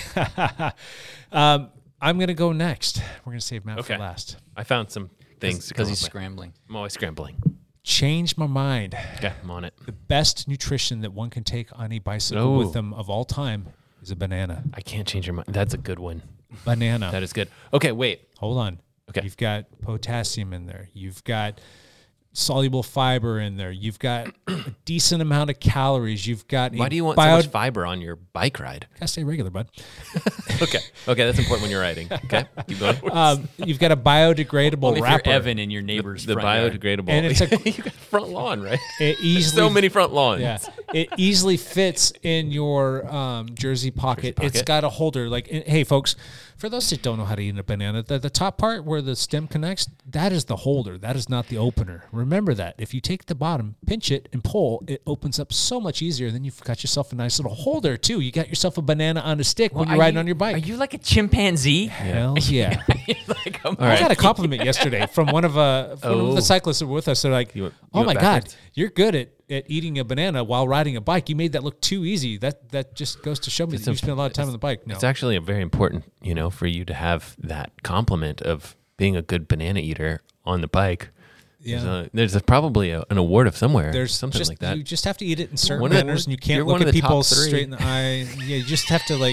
I'm going to go next. We're going to save Matt for Okay. last. I found some things Because to he's come up scrambling. with. I'm always scrambling. Change my mind. Okay, I'm on it. The best nutrition that one can take on a bicycle Oh. with them of all time is a banana. I can't change your mind. That's a good one. Banana. That is good. Okay, wait. Hold on. Okay. You've got potassium in there. You've got soluble fiber in there. You've got a decent amount of calories. You've got Why do you want so much fiber on your bike ride? Gotta stay regular, bud. Okay, that's important when you're riding. Okay, keep going. You've got a biodegradable Only if wrapper. you're Evan in your neighbor's The front yard. biodegradable. And it's a- you got front lawn, right? It easily So many front lawns. Yeah, it easily fits in your jersey pocket. It's pocket. got a holder. Hey, folks, for those that don't know how to eat a banana, the top part where the stem connects, that is the holder. That is not the opener. Remember that. If you take the bottom, pinch it, and pull, it opens up so much easier. Then you've got yourself a nice little holder, too. You got yourself a banana on a stick when you're riding on your bike. Are you like a chimpanzee? Hell yeah. Like a I got a compliment yesterday from one of the cyclists that were with us. They're like, You "Oh my went God, backwards? you're good at eating a banana while riding a bike. You made that look too easy. That just goes to show me that you spend a lot of time on the bike." No, It's actually a very important, for you to have that compliment of being a good banana eater on the bike. Yeah. There's probably an award of somewhere. there's something just, like that. You just have to eat it in certain One of the- manners, and you can't you're look one of at the people top three. straight in the eye. Yeah, you just have to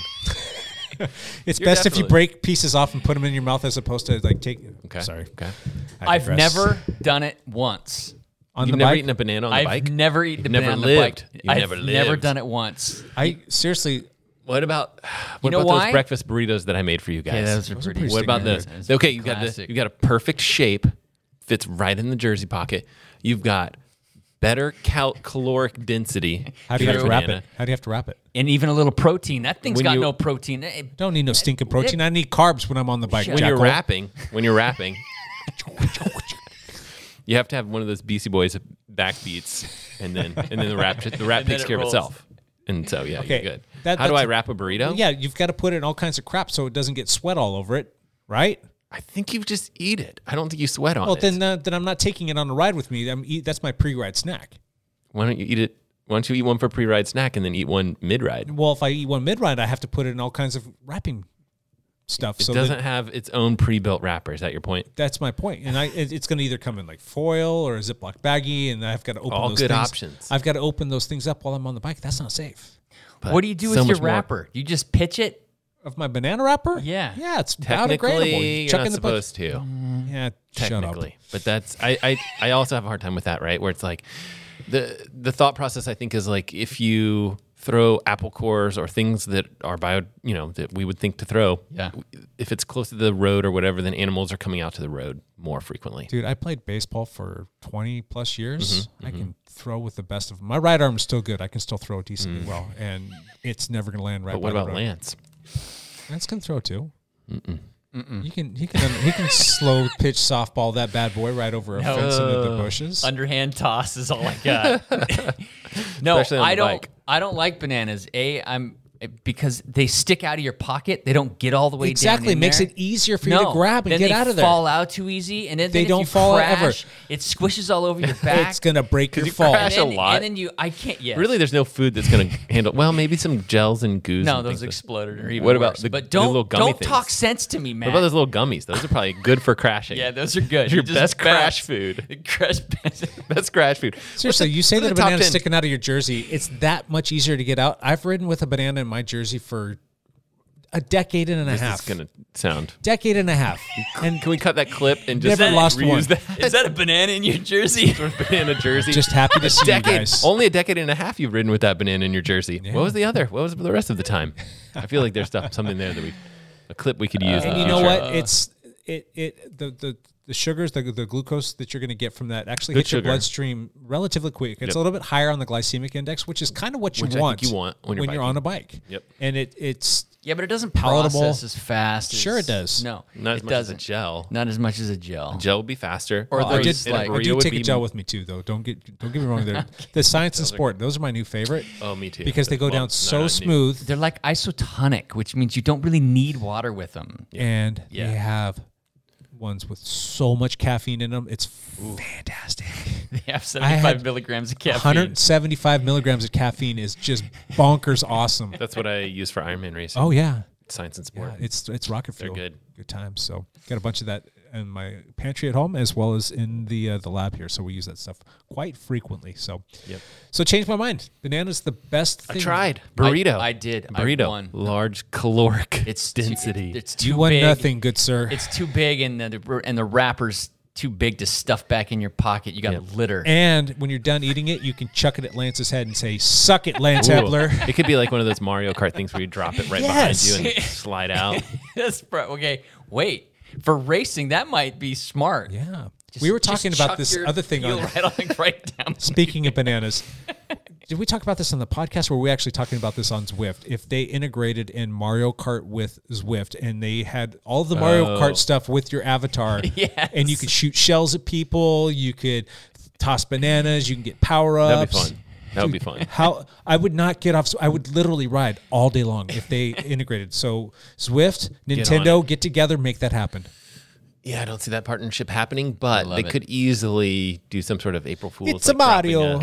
It's You're best if you definitely- break pieces off and put them in your mouth as opposed to take. Okay. Sorry, Okay. I I've digress. never done it once. on You've the never bike. eaten a banana on the I've bike? never eaten a You've never banana on the lived. bike. You've I've never never lived. done it once. I seriously. What about know those why? breakfast burritos that I made for you guys? Yeah, those are pretty What about good. those? Those Okay, are you got classic. you got a perfect shape, fits right in the jersey pocket. You've got better caloric density. How do you than have a to wrap banana. it? How do you have to wrap it? And even a little protein. That thing's When got you- no protein. Don't need no stinking protein. I need carbs when I'm on the bike. When you're Jackal. rapping, you have to have one of those BC Boys backbeats, and then the rap then takes it care of rolls. itself. And so yeah, Okay, you're good. that- How do that's- I wrap a burrito? Yeah, you've got to put it in all kinds of crap so it doesn't get sweat all over it, right? I think you just eat it. I don't think you sweat on Well, it. then I'm not taking it on a ride with me. That's my pre-ride snack. Why don't you eat it? Why don't you eat one for pre-ride snack and then eat one mid-ride? Well, if I eat one mid-ride, I have to put it in all kinds of wrapping stuff. It so doesn't that, have its own pre-built wrapper. Is that your point? that's my point. And it's going to either come in like foil or a Ziploc baggie, and I've got to open All those good things. options. I've got to open those things up while I'm on the bike. That's not safe. But What do you do so with your much more- wrapper? You just pitch it? Of my banana wrapper? Yeah. Yeah, it's Technically, biodegradable. you're Chuck not in the bucket. supposed to. Yeah, shut up. Technically, but that's I also have a hard time with that, right? Where it's like the thought process I think is like if you throw apple cores or things that are that we would think to throw, Yeah. if it's close to the road or whatever, then animals are coming out to the road more frequently. Dude, I played baseball for 20 plus years. Mm-hmm, I can throw with the best of them. My right arm is still good. I can still throw decently well, and it's never going to land right. But what by the about road. Lance? Lance can throw too. He can slow pitch softball that bad boy right over a fence into the bushes. Underhand toss is all I got. No, Especially on the I don't. bike. I don't like bananas. Because they stick out of your pocket. They don't get all the way down Exactly, in makes there. it easier for you to grab and then get they out of there. Fall out too easy, and then They if don't you fall out ever. crash, it squishes all over your back. It's gonna break your you fall. crash and then, a lot. and then I can't. Yes. Really, there's no food that's going to handle. Well, maybe some gels and goos. No, and those things like- exploded. Or even What about worse. the But little gummy don't talk things? sense to me, man. What about those little gummies? Those are probably good for crashing. Yeah, those are good. Your You just best crash bounce. food. Crash. Best crash food. Seriously, you say what are that a the top banana's 10? sticking out of your jersey. It's that much easier to get out. I've ridden with a banana in my jersey for a decade and a This half. is going to sound. Decade and a half. And Can we cut that clip and just Never lost reuse one. that Is that a banana in your jersey? banana jersey? just happy to see you decade, guys. only a decade and a half you've ridden with that banana in your jersey. What was the other? What was the rest of the time? I feel like there's something there that a clip we could use. in And the you know future. what? It's the sugars, the glucose that you're going to get from that actually Good hits your sugar. bloodstream relatively quick. It's Yep. a little bit higher on the glycemic index, which is kind of what you Which I want think you want when you're on a bike. Yep. And it's Yeah, but it doesn't palatable. process as fast. Sure it does. No, Not as it much as a doesn't. gel. Not as much as a gel. Gel would be faster. Or I those, did. like- I burrito do would take a be gel with me too, though. Don't get me wrong. There, the Science and Sport. Those are my new favorite. Oh, me too. Because they go Well, down no, so not new. smooth, They're like isotonic, which means you don't really need water with them. and Yeah. they have ones with so much caffeine in them. It's fantastic. They have I 75 had milligrams of caffeine. 175 milligrams of caffeine is just bonkers awesome. That's what I use for Ironman racing. Oh yeah, Science and Sport. yeah. It's rocket fuel. good. Good times. So got a bunch of that in my pantry at home as well as in the lab here. So we use that stuff quite frequently. So Yep. So changed my mind. Banana's the best thing. I tried burrito. I did. I burrito. won. Large caloric It's density. It's too You won big. nothing, good sir. It's too big, and the wrapper's too big to stuff back in your pocket. You got litter. And when you're done eating it, you can chuck it at Lance's head and say, "Suck it, Lance Ooh. Hepler." It could be like one of those Mario Kart things where you drop it right Yes. behind you and slide out. Okay, wait. For racing, that might be smart. Yeah. Just- We were just talking about chuck this your other thing heel on. right down. Speaking of bananas, did we talk about this on the podcast? Or were we actually talking about this on Zwift? If they integrated in Mario Kart with Zwift and they had all the Mario Kart stuff with your avatar, Yes. and you could shoot shells at people, you could toss bananas, you can get power ups. That'd be fun. That would be fun. How I would not get off. I would literally ride all day long if they integrated. So Zwift, Nintendo, get together, make that happen. Yeah, I don't see that partnership happening, but love they it. could easily do some sort of April Fool's. It's a dropping Mario.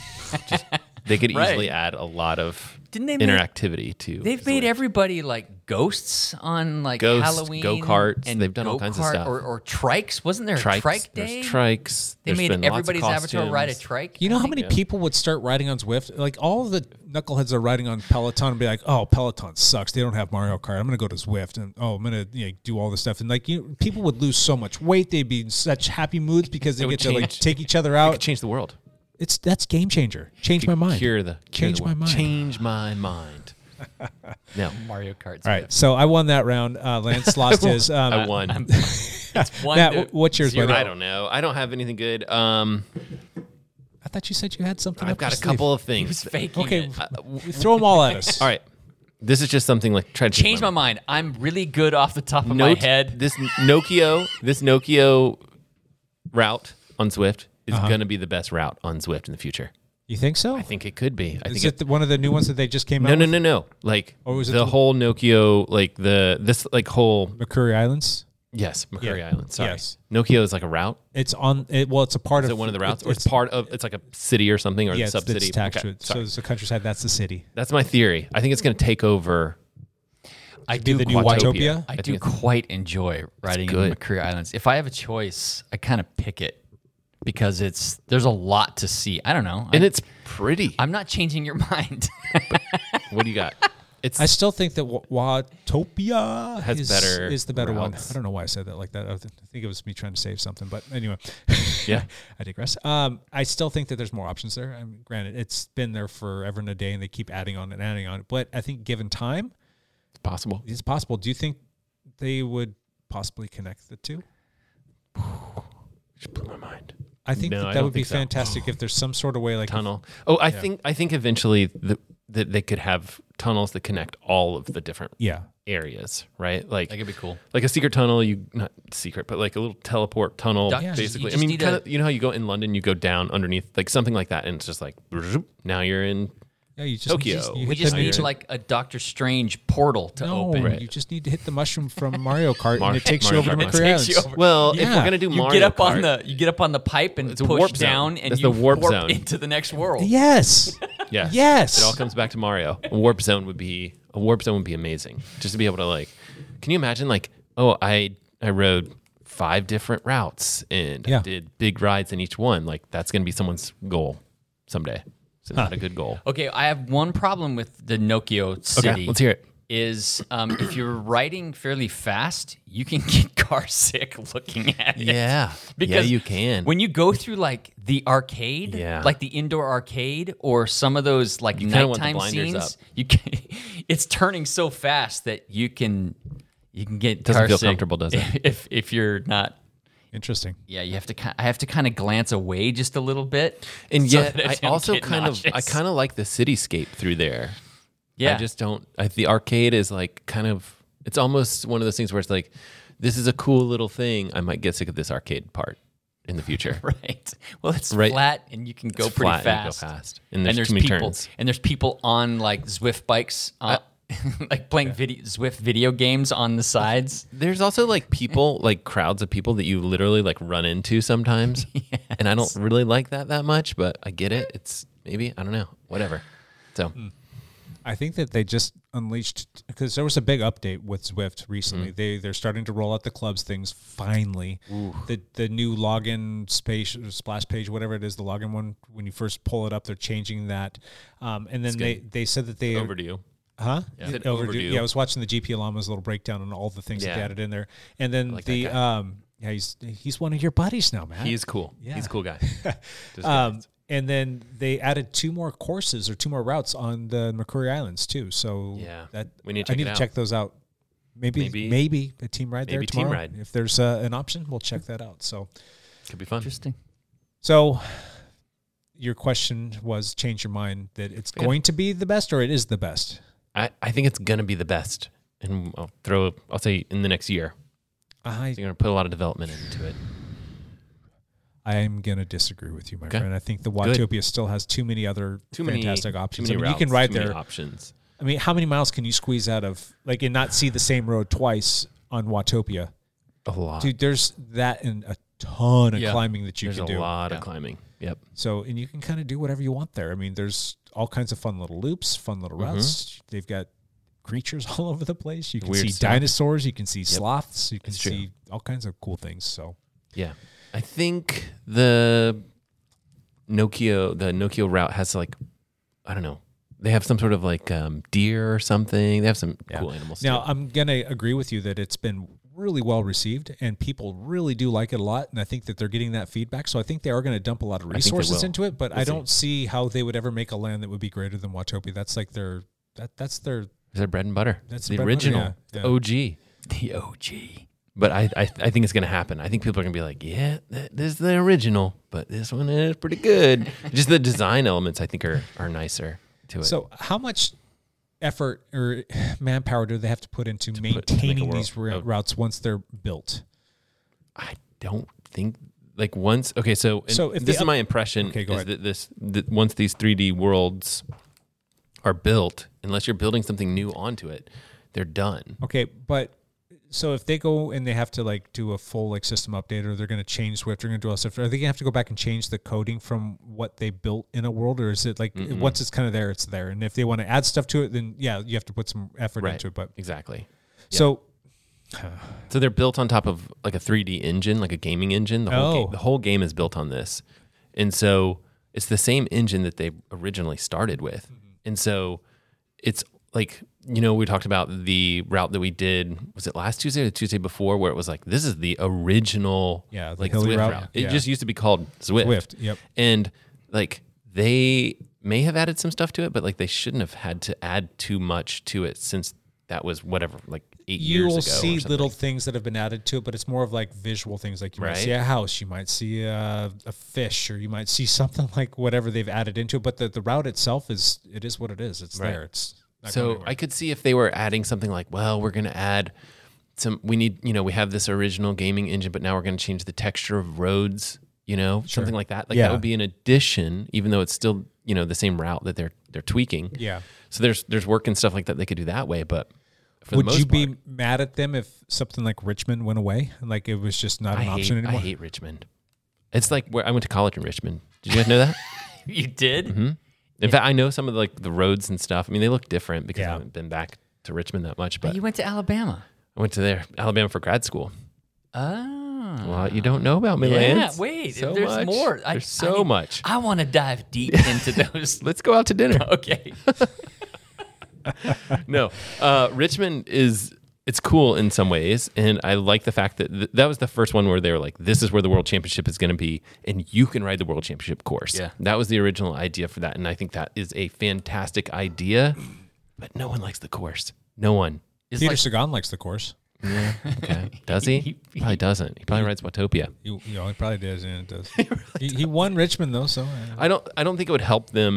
They could Right. easily add a lot of Didn't they make- interactivity to. They've made everybody like ghosts on like Ghosts, Halloween, go-karts, and they've done all kinds of go-kart stuff. or trikes. Wasn't there a trikes. trike day? There's trikes. They There's made been lots of everybody's avatar ride a costumes. trike. You know how many people would start riding on Zwift? Like all of the knuckleheads are riding on Peloton and be like, "Oh, Peloton sucks. They don't have Mario Kart. I'm going to go to Zwift and I'm going to do all this stuff." And like people would lose so much weight. They'd be in such happy moods because they It would get to like change- take each other It out. could change the world. That's game changer. Change my mind. Change my mind. Change my mind. No, Mario Kart. All right, so I won that round. Lance lost his. I won. It's one Matt, to what's yours, zero. buddy? I don't know. I don't have anything good. I thought you said you had something. I've up got your a sleeve. couple of He was things. faking Okay, it. throw them all at us. All right. This is just something like try to Change my mind. I'm really good off the top of my Note head. this Nokia route on Zwift is going to be the best route on Zwift in the future. You think so? I think it could be. I Is think it one of the new ones that they just came no, out? no, with? no, no. Like Or was it the the- whole Nokia, like this like whole McCurry Islands. yes, McCurry Yeah. Island. Sorry, Yes. Nokia is like a route. It's on. It's a part Is of it one of the routes, or It's it's part of? It's like a city or something, or yeah, the it's sub-city. attached Okay, to it. So sorry. it's the countryside. That's the city. That's my theory. I think it's going to take over. I Be do the new quite, Watopia? I I do think it's- quite enjoy riding in good. McCurry Islands. If I have a choice, I kind of pick it because there's a lot to see. I don't know. And it's pretty. I'm not changing your mind. What do you got? It's I still think that Watopia Has better is the better one. routes. I don't know why I said that like that. I think it was me trying to save something, but anyway. Yeah. I digress. I still think that there's more options there. I mean, granted, it's been there forever and a day, and they keep adding on and adding on. But I think given time, possible. it's possible. Do you think they would possibly connect the two? Just blew my mind. I think No, I that don't would be think so. fantastic if there's some sort of way like Tunnel. Oh, I think eventually that they could have tunnels that connect all of the different Yeah. areas, right? Like That could be cool. Like a secret tunnel, not secret, but like a little teleport tunnel, Doc, you basically. just I mean, need kind a- of, you know how you go in London, you go down underneath, like something like that, and it's just like now you're in. Yeah, you just Tokyo. you We hit just the- need like a Doctor Strange portal to no, open. you just need to hit the mushroom from Mario Kart, and it takes you Mario over to Kart. McCurry Takes you Islands. over. Well, if Yeah. we're gonna do You Mario get up Kart, you get up on the pipe and It's a push warp zone. down, and That's you the warp warp zone. into the next world. Yes. yeah, Yes. it all comes back to Mario. A warp zone would be amazing, just to be able to like. Can you imagine like, oh, I rode 5 different routes and Yeah. did big rides in each one. Like that's gonna be someone's goal someday. It's not a good goal. Okay, I have one problem with the Nokia City. Okay, let's hear it. Is if you're riding fairly fast, you can get car sick looking at it. Yeah. Because you can. When you go through like the arcade, Yeah. like the indoor arcade, or some of those like kinda want the nighttime blinders scenes, up. you can, it's turning so fast that you can get Doesn't car feel sick comfortable, does it? If you're not. Interesting. Yeah, I have to kind of glance away just a little bit, And so yet, that I don't also get kind nauseous. of like the cityscape through there. Yeah. I just don't. The arcade is like kind of. It's almost one of those things where it's like, this is a cool little thing. I might get sick of this arcade part in the future. Right. Well, it's Right. flat and you can go It's pretty flat and you fast. go fast. And there's too many people. turns. And there's people on like Zwift bikes, like playing Zwift video games on the sides. There's also like people, like crowds of people that you literally like run into sometimes. And I don't really like that much, but I get it. It's maybe, I don't know, whatever. So I think that they just unleashed, because there was a big update with Zwift recently. They're starting to roll out the clubs things finally. The new login space, splash page, whatever it is, the login one, when you first pull it up, they're changing that. And then they said that they overdue. Huh? Yeah. Is it Overdue. overdue? Yeah, I was watching the GP Alama's little breakdown on all the things that they Yeah. added in there. And then like the that he's one of your buddies now, man. He's cool. Yeah. He's a cool guy. Just And then they added 2 more courses or 2 more routes on the McCurry Islands too. So Yeah. that We need to I check need it to out. check those out. Maybe a team ride there Maybe team tomorrow. ride. If there's an option, we'll check that out. So could be fun. Interesting. so your question was, change your mind that it's going to be the best, or it is the best. I think it's gonna be the best, and I'll say in the next year. I You're gonna put a lot of development into it. I'm gonna disagree with you, my Okay. friend. I think the Good. Watopia still has too many other fantastic options. Too many you can routes, ride too many there. options. I mean, how many miles can you squeeze out of and not see the same road twice on Watopia? A lot. Dude, there's that and a ton of Yeah. climbing that you There's can a do. lot of climbing. Yep. So, and you can kind of do whatever you want there. I mean, there's all kinds of fun little loops, fun little routes. They've got creatures all over the place. You can Weird see stuff. dinosaurs. You can see sloths. You can That's true. see all kinds of cool things. So, Yeah. I think the Nokia route has like, I don't know. They have some sort of like deer or something. They have some cool animals. now too. I'm going to agree with you that it's been really well received and people really do like it a lot. And I think that they're getting that feedback. So I think they are going to dump a lot of think they resources will. into it, but We'll I don't see how they would ever make a land that would be greater than Watopia. That's like that's their It's their bread and butter. That's the the bread and butter, original, yeah. the OG. The OG. But I think it's going to happen. I think people are going to be like, yeah, this is the original, but this one is pretty good. Just the design elements, I think, are nicer to it. So how much effort or manpower do they have to put into make a maintaining world- these routes once they're built? I don't think like once. Okay, so if this the is my impression. Okay, go is ahead. that once these 3D worlds are built, unless you're building something new onto it, they're done. Okay, but so if they go and they have to like do a full like system update, or they're going to change Swift, they're going to do all stuff, are they going to have to go back and change the coding from what they built in a world, or is it like once it's kind of there, it's there? And if they want to add stuff to it, then yeah, you have to put some effort Right. into it. But Exactly. so So they're built on top of like a 3D engine, like a gaming engine. The whole game is built on this. And so it's the same engine that they originally started with. And so it's like, we talked about the route that we did, was it last Tuesday or the Tuesday before, where it was like, this is the original Yeah, the like hilly Zwift route. route. It Yeah. just used to be called Zwift. Zwift, yep. And like they may have added some stuff to it, but like they shouldn't have had to add too much to it since that was whatever, like 8 you years ago. will or see something. little things that have been added to it, but it's more of like visual things. Like you might Right. see a house, you might see a fish, or you might see something like whatever they've added into it. But the route itself is what it is. It's Right. there. It's not going So anywhere. I could see if they were adding something like, well, we're going to add we need, we have this original gaming engine, but now we're going to change the texture of roads, something like that. Like Yeah. that would be an addition, even though it's still, the same route that they're tweaking. Yeah. So there's work and stuff like that they could do that way, but for Would the most you part, be mad at them if something like Richmond went away? Like it was just not an option I anymore? hate Richmond. It's like where I went to college in Richmond. Did you guys know that? You did? Mm-hmm. In fact, I know some of the roads and stuff. I mean, they look different because I Yeah. haven't been back to Richmond that much, But but you went to Alabama. I went to Alabama for grad school. Oh. Well, you don't know about me, Yeah, Lance. wait. So There's much. more. There's so much. I want to dive deep into those. Let's go out to dinner. Okay. No, Richmond it's cool in some ways, and I like the fact that that was the first one where they were like, this is where the World Championship is going to be, and you can ride the World Championship course. Yeah. That was the original idea for that, and I think that is a fantastic idea, but no one likes the course. No one. It's Peter like, Sagan likes the course. Yeah. Okay. Does he? Probably doesn't. He probably rides Watopia. He probably does, and it does. He won Richmond though, so I don't think it would help them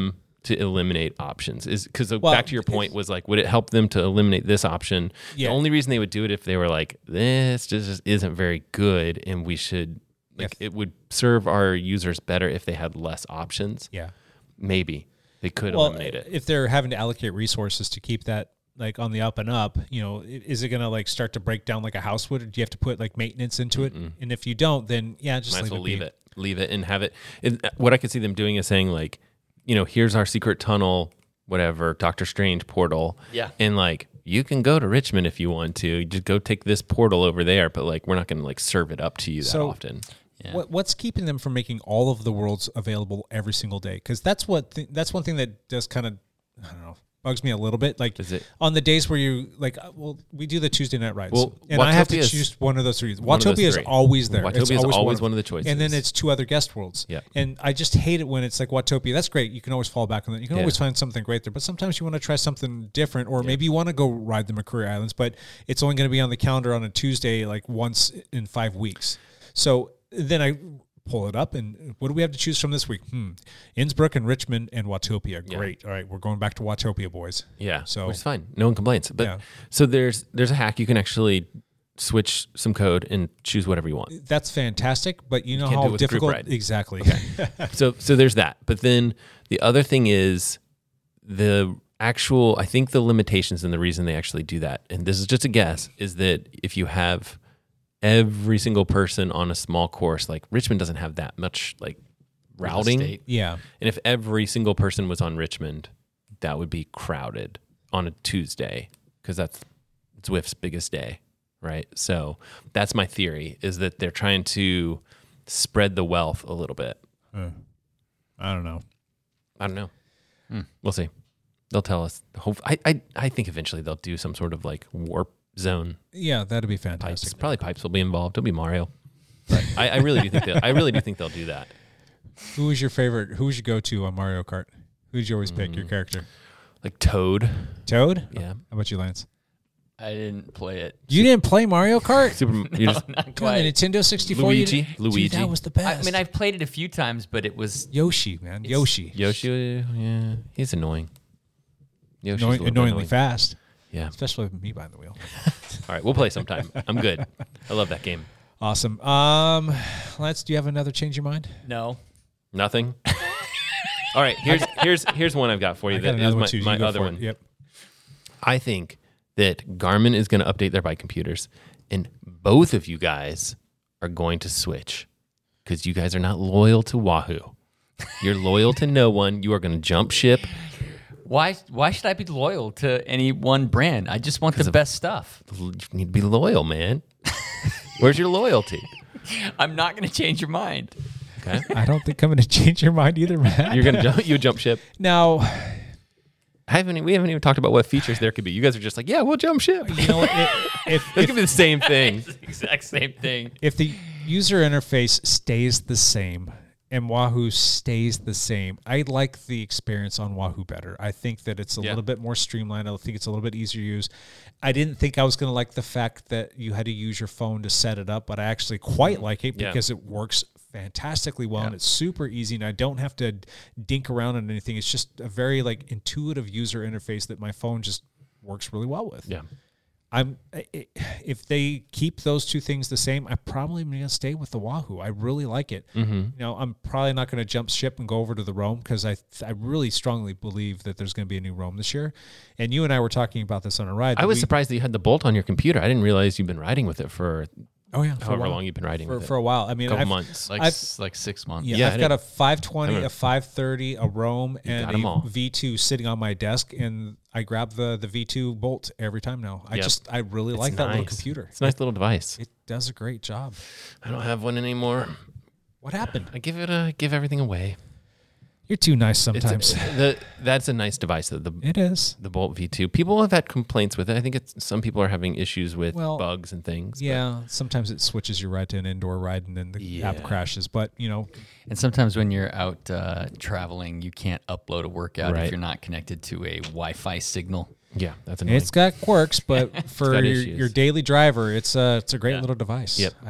to eliminate options? Is because back to your point was like, would it help them to eliminate this option? Yeah. The only reason they would do it if they were like, this just isn't very good, and we should it would serve our users better if they had less options. Yeah. Maybe they could eliminate it. If they're having to allocate resources to keep that like on the up and up, is it going to like start to break down like a house would? Or do you have to put like maintenance into it? And if you don't, then just might as well leave it and have it. What I could see them doing is saying like, here's our secret tunnel, whatever, Doctor Strange portal. Yeah. And like, you can go to Richmond if you want to. You just go take this portal over there, but like, we're not going to like serve it up to you that often. Yeah. What's keeping them from making all of the worlds available every single day? Because that's one thing that does kind of, I don't know, bugs me a little bit. Like on the days where you like, we do the Tuesday night rides, and I have to choose one of those three. Watopia is always there. Watopia is always one of the choices, and then it's 2 other guest worlds. Yeah, and I just hate it when it's like Watopia. That's great. You can always fall back on that. You can always find something great there. But sometimes you want to try something different, or maybe you want to go ride the McCreary Islands, but it's only going to be on the calendar on a Tuesday, like once in 5 weeks. So then I pull it up, and what do we have to choose from this week? Innsbruck and Richmond and Watopia. Great. Yeah. All right, we're going back to Watopia, boys. Yeah, so which is fine. No one complains. But so there's a hack. You can actually switch some code and choose whatever you want. That's fantastic, but you know how difficult. Exactly. Okay. so there's that. But then the other thing is the actual. I think the limitations and the reason they actually do that, and this is just a guess, is that if you have every single person on a small course, like Richmond doesn't have that much like routing. Yeah. And if every single person was on Richmond, that would be crowded on a Tuesday because that's Zwift's biggest day, right? So that's my theory, is that they're trying to spread the wealth a little bit. I don't know. We'll see. They'll tell us. I think eventually they'll do some sort of like warp zone. Yeah, that'd be fantastic. Pipes. Probably Pipes will be involved. It'll be Mario. But I really do think they'll do that. Who is your favorite? Who would you go to on Mario Kart? Who did you always pick your character? Like Toad. Toad? Yeah. How about you, Lance? I didn't play it. You didn't play Mario Kart? Not quite. The Nintendo 64. Luigi. Dude, that was the best. I mean, I've played it a few times, but it was Yoshi, man. Yoshi, yeah, he's annoying. Yoshi's annoyingly fast. Yeah. Especially with me behind the wheel. All right, we'll play sometime. I'm good. I love that game. Awesome. Lance, do you have another change your mind? No. Nothing? All right, here's one I've got for you. That is my other one. Yep. I think that Garmin is going to update their bike computers, and both of you guys are going to switch because you guys are not loyal to Wahoo. You're loyal to no one. You are going to jump ship. Why should I be loyal to any one brand? I just want the best stuff. You need to be loyal, man. Where's your loyalty? I'm not going to change your mind. Okay. I don't think I'm going to change your mind either, man. You're going to jump ship. Now, we haven't even talked about what features there could be. You guys are just like, yeah, we'll jump ship. You know what? It could be the same thing. It's the exact same thing. If the user interface stays the same and Wahoo stays the same, I like the experience on Wahoo better. I think that it's a little bit more streamlined. I think it's a little bit easier to use. I didn't think I was going to like the fact that you had to use your phone to set it up, but I actually quite like it because it works fantastically well and it's super easy, and I don't have to dink around on anything. It's just a very like intuitive user interface that my phone just works really well with. Yeah. If they keep those two things the same, I probably am going to stay with the Wahoo. I really like it. Mm-hmm. You know, I'm probably not going to jump ship and go over to the Roam because I really strongly believe that there's going to be a new Roam this year. And you and I were talking about this on a ride. I was surprised that you had the Bolt on your computer. I didn't realize you've been riding with it for however long you've been riding with it. For a while. I mean, a couple months. Like 6 months. Yeah, I've got a 520, a 530, a Roam, and a all. V2 sitting on my desk, and I grab the V2 Bolt every time now. I really like that little computer. It's a nice little device. It does a great job. I don't have one anymore. What happened? I give everything away. You're too nice sometimes. That's a nice device. It is. The Bolt V2. People have had complaints with it. I think some people are having issues with bugs and things. Yeah, sometimes it switches your ride to an indoor ride and then the app crashes. But, you know. And sometimes when you're out traveling, you can't upload a workout if you're not connected to a Wi-Fi signal. Yeah, that's annoying. It's got quirks, but for your daily driver, it's a great little device. Yep. I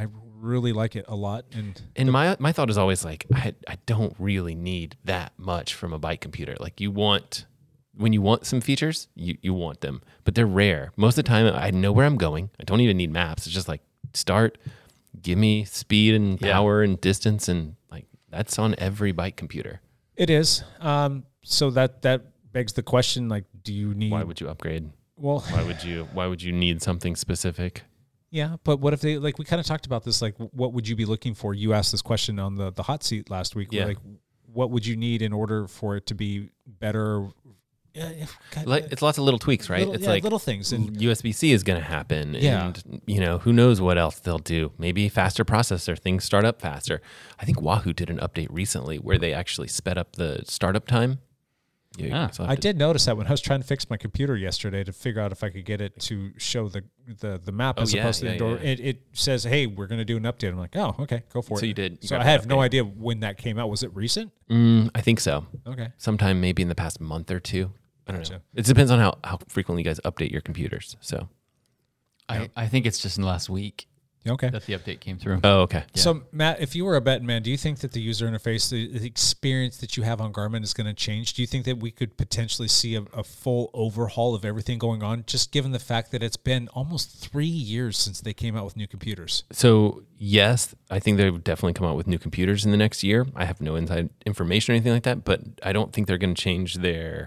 really like it a lot. And my thought is always like, I don't really need that much from a bike computer. Like when you want some features, you want them, but they're rare. Most of the time, I know where I'm going. I don't even need maps. It's just like start, give me speed and power and distance, and like that's on every bike computer. It is. So that begs the question: like, do you need? Why would you upgrade? Well, why would you need something specific? Yeah, but what if they like? We kind of talked about this. Like, what would you be looking for? You asked this question on the hot seat last week. Yeah. Like, what would you need in order for it to be better? Like it's lots of little tweaks, right? It's like little things. And USB-C is going to happen, Yeah. and who knows what else they'll do? Maybe faster processor, things start up faster. I think Wahoo did an update recently where they actually sped up the startup time. Yeah, so I did notice that when I was trying to fix my computer yesterday to figure out if I could get it to show the map as opposed to the door. It says, "Hey, we're going to do an update." I'm like, "Oh, okay, go for it." So you did. So I have no idea when that came out. Was it recent? I think so. Okay. Sometime maybe in the past month or two. I don't know. Gotcha. It depends on how frequently you guys update your computers. So. I think it's just in the last week Okay. that the update came through. Oh, okay. So, Matt, if you were a betting man, do you think that the user interface, the experience that you have on Garmin is going to change? Do you think that we could potentially see a full overhaul of everything going on, just given the fact that it's been almost 3 years since they came out with new computers? So, yes, I think they would definitely come out with new computers in the next year. I have no inside information or anything like that, but I don't think they're going to change their,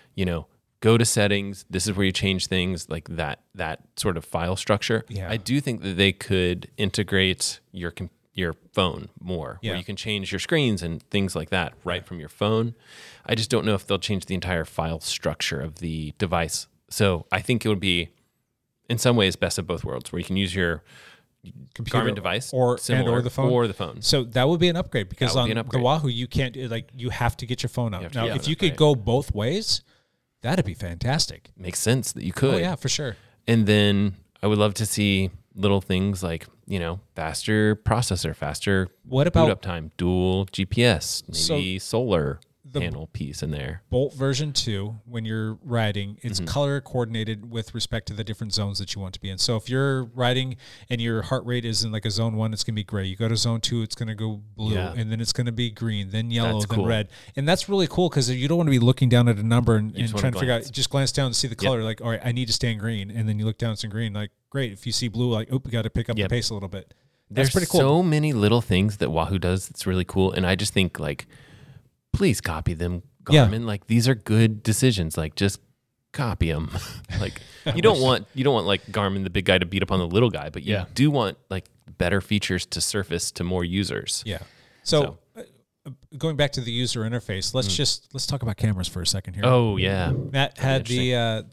go to settings. This is where you change things, like that sort of file structure. Yeah. I do think that they could integrate your phone more, Yeah. where you can change your screens and things like that right from your phone. I just don't know if they'll change the entire file structure of the device. So I think it would be, in some ways, best of both worlds, where you can use your Computer Garmin device or the phone, or the phone. So that would be an upgrade because That would on be an the upgrade. Wahoo you can't you have to get your phone out. have to Now, get if it you out, could right. go both ways, that'd be fantastic. Makes sense that you could. Oh yeah, for sure. And then I would love to see little things like, faster processor, faster What about- boot up time, dual GPS, maybe So solar panel piece in there. Bolt version 2, when you're riding, it's Mm-hmm. color coordinated with respect to the different zones that you want to be in. So if you're riding and your heart rate is in like a zone 1, it's going to be gray. You go to zone 2, it's going to go blue, Yeah. and then it's going to be green, then yellow, That's then cool. red. And that's really cool because you don't want to be looking down at a number and just wanna trying to figure glance. out, just glance down and see the color, like, all right, I need to stay in green. And then you look down, it's in green. Like, great. If you see blue, like, we got to pick up the Yep. pace a little bit. That's There's pretty cool. so many little things that Wahoo does that's really cool. And I just think, like, please copy them, Yeah. Garmin. Like, these are good decisions. Like, just copy them. Like, you don't want like Garmin, the big guy, to beat up on the little guy, but you Yeah. do want like better features to surface to more users. Yeah. So going back to the user interface, let's talk about cameras for a second here. Oh yeah. Matt had the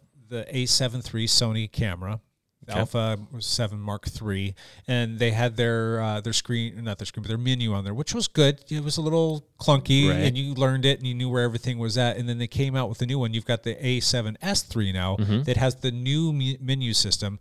A7 III Sony camera, Okay. Alpha 7 Mark III, and they had their menu on there, which was good. It was a little clunky, Right. and you learned it, and you knew where everything was at. And then they came out with a new one. You've got the A7S III now Mm-hmm. that has the new menu system.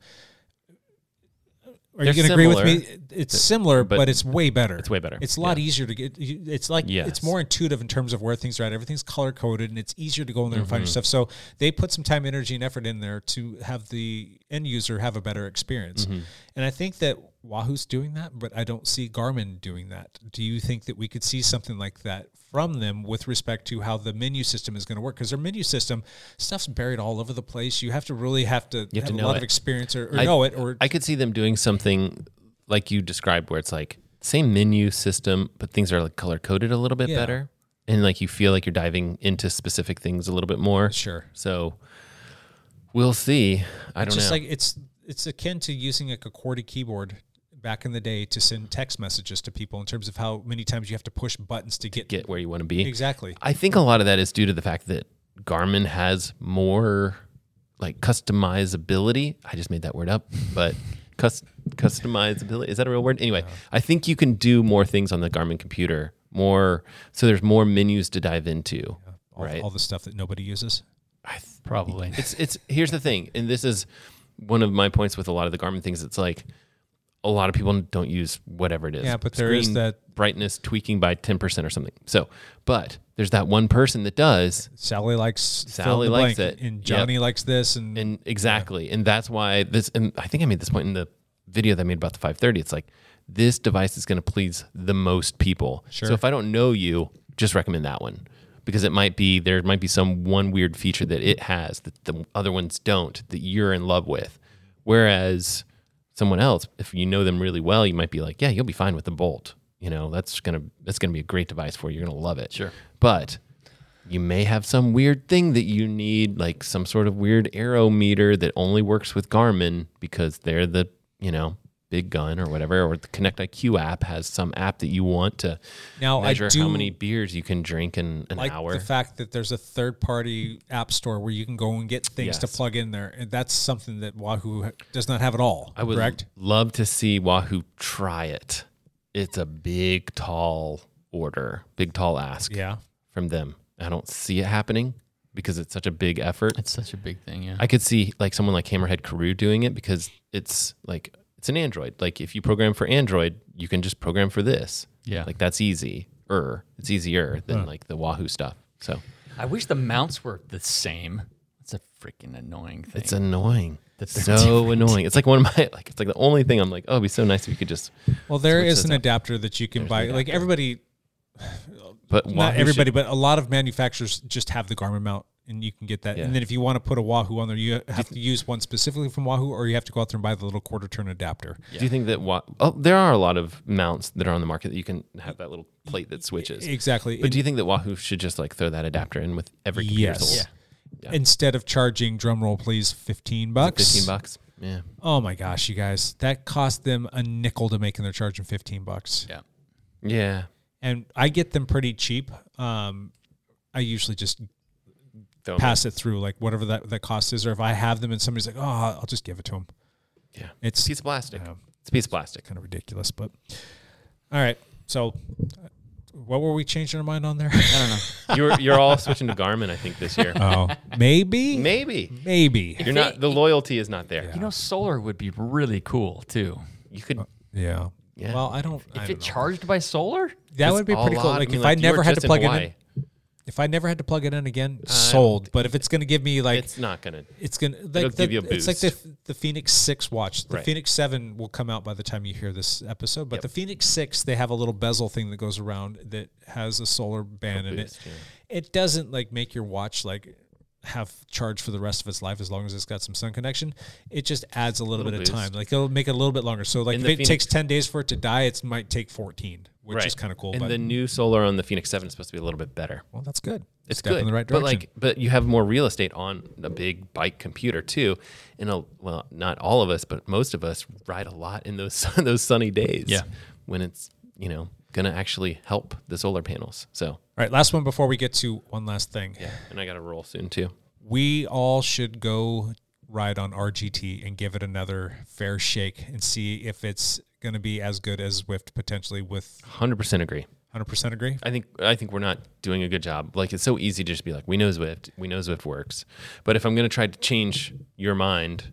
Are They're you going to agree with similar. me? It's similar, but it's way better. It's way better. It's a lot Yeah. easier to get. It's like Yes. it's more intuitive in terms of where things are at. Everything's color coded, and it's easier to go in there and Mm-hmm. find your stuff. So they put some time, energy, and effort in there to have the end user have a better experience. Mm-hmm. And I think that Wahoo's doing that, but I don't see Garmin doing that. Do you think that we could see something like that from them with respect to how the menu system is going to work? Because their menu system stuff's buried all over the place. You have to have to a know lot it. of experience or know it. Or I could see them doing something like you described, where it's like same menu system, but things are like color coded a little bit Yeah. better, and like you feel like you're diving into specific things a little bit more. Sure. So we'll see. I don't just know. like it's akin to using like a QWERTY keyboard back in the day to send text messages to people in terms of how many times you have to push buttons to get Where you want to be. exactly. I think a lot of that is due to the fact that Garmin has more like customizability. I just made that word up, but customizability, is that a real word? Anyway, I think you can do more things on the Garmin computer, so there's more menus to dive into, right? All the stuff that nobody uses. Probably. It's here's the thing, and this is one of my points with a lot of the Garmin things. It's like a lot of people don't use whatever it is. Yeah, but there is that brightness tweaking by 10% or something. So, but there's that one person that does. Sally likes fill in the likes blank, it. and Johnny Yep. likes this, and And exactly. And that's why and I think I made this point in the video that I made about the 530. It's like this device is going to please the most people. Sure. So if I don't know you, just recommend that one. Because there might be some one weird feature that it has that the other ones don't, that you're in love with. Whereas someone else, if you know them really well, you might be like, yeah, you'll be fine with the Bolt. That's gonna be a great device for you. You're gonna love it. Sure. But you may have some weird thing that you need, like some sort of weird arrow meter that only works with Garmin because they're the big gun or whatever, or the Connect IQ app has some app that you want to measure how many beers you can drink in an hour. The fact that there's a third-party app store where you can go and get things to plug in there, and that's something that Wahoo does not have at all. I would love to see Wahoo try it. It's a big, tall order, big, tall ask from them. I don't see it happening because it's such a big effort. It's such a big thing, yeah. I could see like someone like Hammerhead Karoo doing it because it's an Android. Like if you program for Android, you can just program for this. Yeah. Like that's easy. It's easier than like the Wahoo stuff. So I wish the mounts were the same. It's a freaking annoying thing. It's annoying. That they're so different. annoying. It's like one of my it's like the only thing I'm like, oh, it'd be so nice if you could just. Well, there switch is this an up. adapter that you can buy. Like everybody, but not Wahoo everybody, but a lot of manufacturers just have the Garmin mount, and you can get that. Yeah. And then if you want to put a Wahoo on there, you have to use one specifically from Wahoo, or you have to go out there and buy the little quarter-turn adapter. Do you think that there are a lot of mounts that are on the market that you can have that little plate that switches? Exactly. But do you think that Wahoo should just like throw that adapter in with every computer Yes. sold? Yeah. Instead of charging, drum roll please, $15. $15. Yeah. Oh my gosh, you guys, that cost them a nickel to make, and they're charging $15. Yeah. Yeah. And I get them pretty cheap. I usually just Throw pass it through, like whatever that cost is, or if I have them and somebody's like, oh, I'll just give it to them. Yeah. It's a piece of plastic. Yeah. It's a piece of plastic. kind of ridiculous, but all right. So what were we changing our mind on there? I don't know. You're all switching to Garmin, I think, this year. Oh, maybe. Maybe. You're not. The loyalty is not there. Solar would be really cool too. You could. Yeah. Yeah. Well, I don't If know. it charged by solar? That would be pretty cool. Like if I never had to plug it in. If I never had to plug it in again, sold. But if it's going to give me like, it's not gonna. it's going to It'll give you a It's like boost. the Phoenix 6 watch. The Right. Phoenix 7 will come out by the time you hear this episode. But the Phoenix 6, they have a little bezel thing that goes around that has a solar band in boost, it. It doesn't like make your watch like have charge for the rest of its life as long as it's got some sun connection. It just adds a little bit boost. of time. Like it'll make it a little bit longer. So like And if the it Phoenix- takes 10 days for it to die, it might take 14, which is kind of cool. And but the new solar on the Phoenix 7 is supposed to be a little bit better. well, that's good. It's Step good in the right but direction. but you have more real estate on a big bike computer too. And well, not all of us, but most of us ride a lot in those those sunny days. Yeah. When it's gonna actually help the solar panels. So All right, last one before we get to one last thing. yeah, and I got to roll soon too. We all should go ride on RGT and give it another fair shake and see if it's going to be as good as Zwift potentially with 100% agree. 100% agree. I think we're not doing a good job. Like it's so easy to just be like, we know Zwift works. But if I'm going to try to change your mind,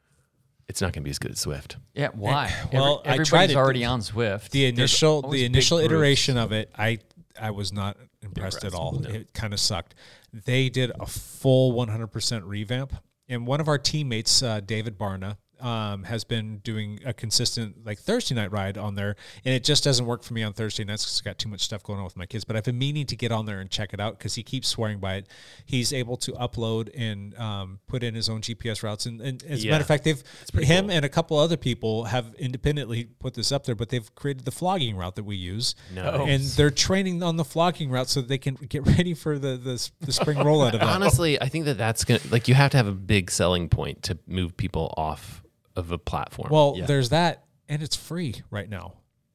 it's not going to be as good as Zwift. Yeah, why? Well, I everybody's tried it. already on Zwift. The There's initial always big groups. iteration of it, I was not impressed at all. No. It kind of sucked. They did a full 100% revamp, and one of our teammates, David Barna, has been doing a consistent like Thursday night ride on there, and it just doesn't work for me on Thursday nights because I've got too much stuff going on with my kids. But I've been meaning to get on there and check it out because he keeps swearing by it. He's able to upload and put in his own GPS routes, and as a matter of fact, him and a couple other people have independently put this up there, but they've created the flogging route that we use, and they're training on the flogging route so they can get ready for the spring rollout of that. Honestly, I think that's going to, like, you have to have a big selling point to move people off of a platform. Well, there's that, and it's free right now.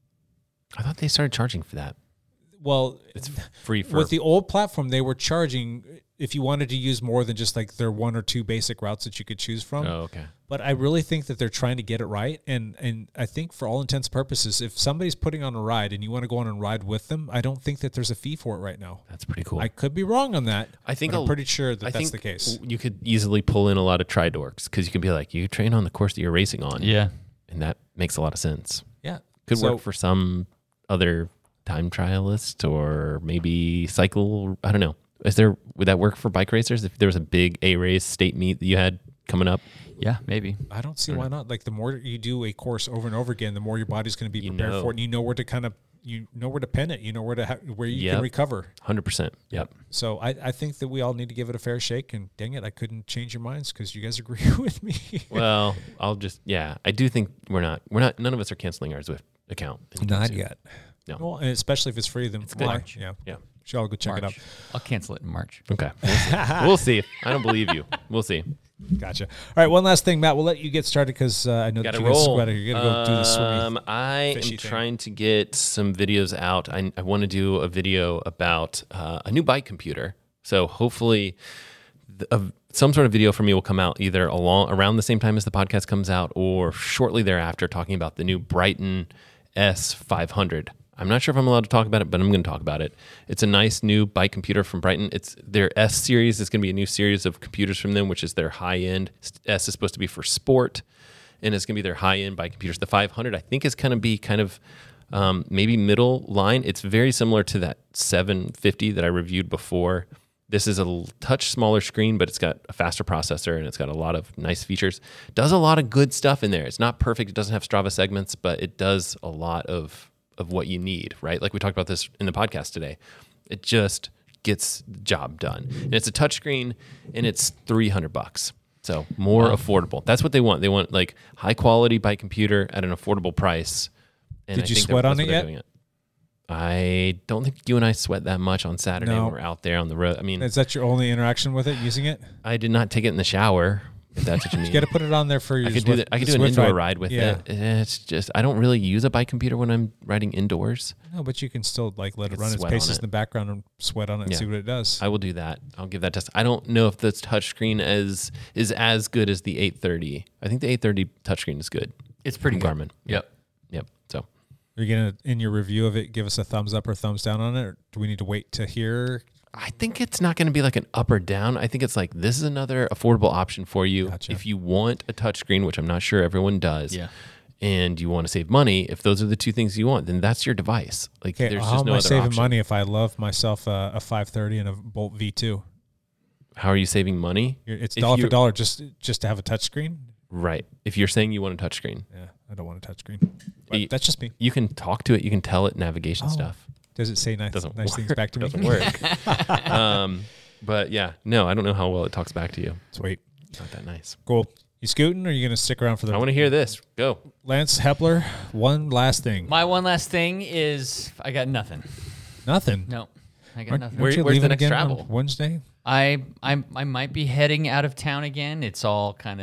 I thought they started charging for that. Well, It's free for with the old platform, they were charging if you wanted to use more than just like their one or two basic routes that you could choose from. Oh, okay. But I really think that they're trying to get it right, and I think for all intents and purposes, if somebody's putting on a ride and you want to go on and ride with them, I don't think that there's a fee for it right now. That's pretty cool. I could be wrong on that. I think but I'm pretty sure that I that's think the case. You could easily pull in a lot of tri-dorks because you can be like, you train on the course that you're racing on. Yeah. And that makes a lot of sense. Yeah, Could So- work for some other time trialist or maybe cycle. I don't know. Would that work for bike racers if there was a big A-race state meet that you had coming up? Yeah, maybe. I don't see why not. Like the more you do a course over and over again, the more your body's going to be prepared for it. And you know where to pin it. You know where you can recover. 100%. Yep. So I think that we all need to give it a fair shake. And dang it, I couldn't change your minds because you guys agree with me. Well, I do think none of us are canceling our Zwift account. Not yet. No. Well, and especially if it's free, then good. March. Yeah. Should all go check it out. I'll cancel it in March. Okay. We'll see. I don't believe you. We'll see. Gotcha. All right, one last thing, Matt. We'll let you get started because I know that you guys sweater. You're going to go do the swimming. I am trying to get some videos out. I want to do a video about a new bike computer. So hopefully some sort of video for me will come out either around the same time as the podcast comes out or shortly thereafter, talking about the new Brighton S500. I'm not sure if I'm allowed to talk about it, but I'm going to talk about it. It's a nice new bike computer from Brighton. It's their S series. It's going to be a new series of computers from them, which is their high end. S is supposed to be for sport, and it's going to be their high end bike computers. The 500, I think, is going to be kind of maybe middle line. It's very similar to that 750 that I reviewed before. This is a touch smaller screen, but it's got a faster processor and it's got a lot of nice features. Does a lot of good stuff in there. It's not perfect. It doesn't have Strava segments, but it does a lot of what you need, right? Like we talked about this in the podcast today. It just gets the job done. And it's a touchscreen and it's $300. So more affordable. That's what they want. They want like high quality bike computer at an affordable price. And Did you sweat on it yet? I don't think you and I sweat that much on Saturday when we're out there on the road. I mean, is that your only interaction with it, using it? I did not take it in the shower, if that's what you mean. You got to put it on there for your I could do an indoor ride with it. It's just, I don't really use a bike computer when I'm riding indoors. No, but you can still like let it run its paces in the background and sweat on it and see what it does. I will do that. I'll give that test. I don't know if the touchscreen is as good as the 830. I think the 830 touchscreen is good. It's pretty good. Garmin. Yep. So. Are you going to, in your review of it, give us a thumbs up or thumbs down on it? Or do we need to wait to hear? I think it's not going to be like an up or down. I think it's like, this is another affordable option for you. Gotcha. If you want a touchscreen, which I'm not sure everyone does, and you want to save money, if those are the two things you want, then that's your device. Like, there's just no other option. How am I saving money if I love myself a 530 and a Bolt V2? How are you saving money? It's dollar for dollar just to have a touchscreen? Right. If you're saying you want a touchscreen. Yeah, I don't want a touchscreen. But that's just me. You can talk to it. You can tell it navigation stuff. Does it say nice things back to me? Doesn't work. But yeah, no, I don't know how well it talks back to you. Sweet. Not that nice. Cool. You scooting or are you going to stick around for the... I want to hear this. Go. Lance Hepler, one last thing. My one last thing is I got nothing. Nothing? No, I got nothing. Where's the next travel? On Wednesday? I might be heading out of town again. It's all kind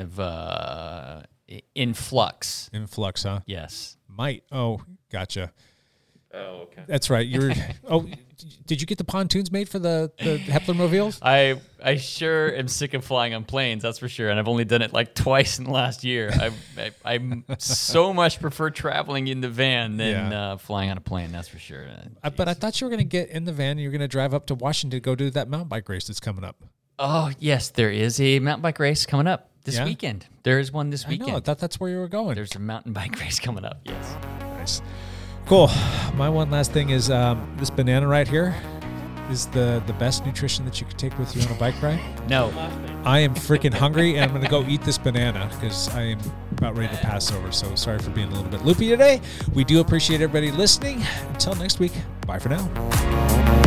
of in flux. In flux, huh? Yes. Might. Oh, gotcha. Oh, okay. That's right. Did you get the pontoons made for the Hepler mobiles? I sure am sick of flying on planes, that's for sure. And I've only done it like twice in the last year. I so much prefer traveling in the van than flying on a plane, that's for sure. But I thought you were going to get in the van and you were going to drive up to Washington to go do that mountain bike race that's coming up. Oh, yes. There is a mountain bike race coming up this weekend. There is one this weekend. I thought that's where you were going. There's a mountain bike race coming up, yes. Nice. Cool. My one last thing is this banana right here is the best nutrition that you could take with you on a bike ride. No. I am freaking hungry, and I'm going to go eat this banana because I am about ready to pass over. So sorry for being a little bit loopy today. We do appreciate everybody listening. Until next week, bye for now.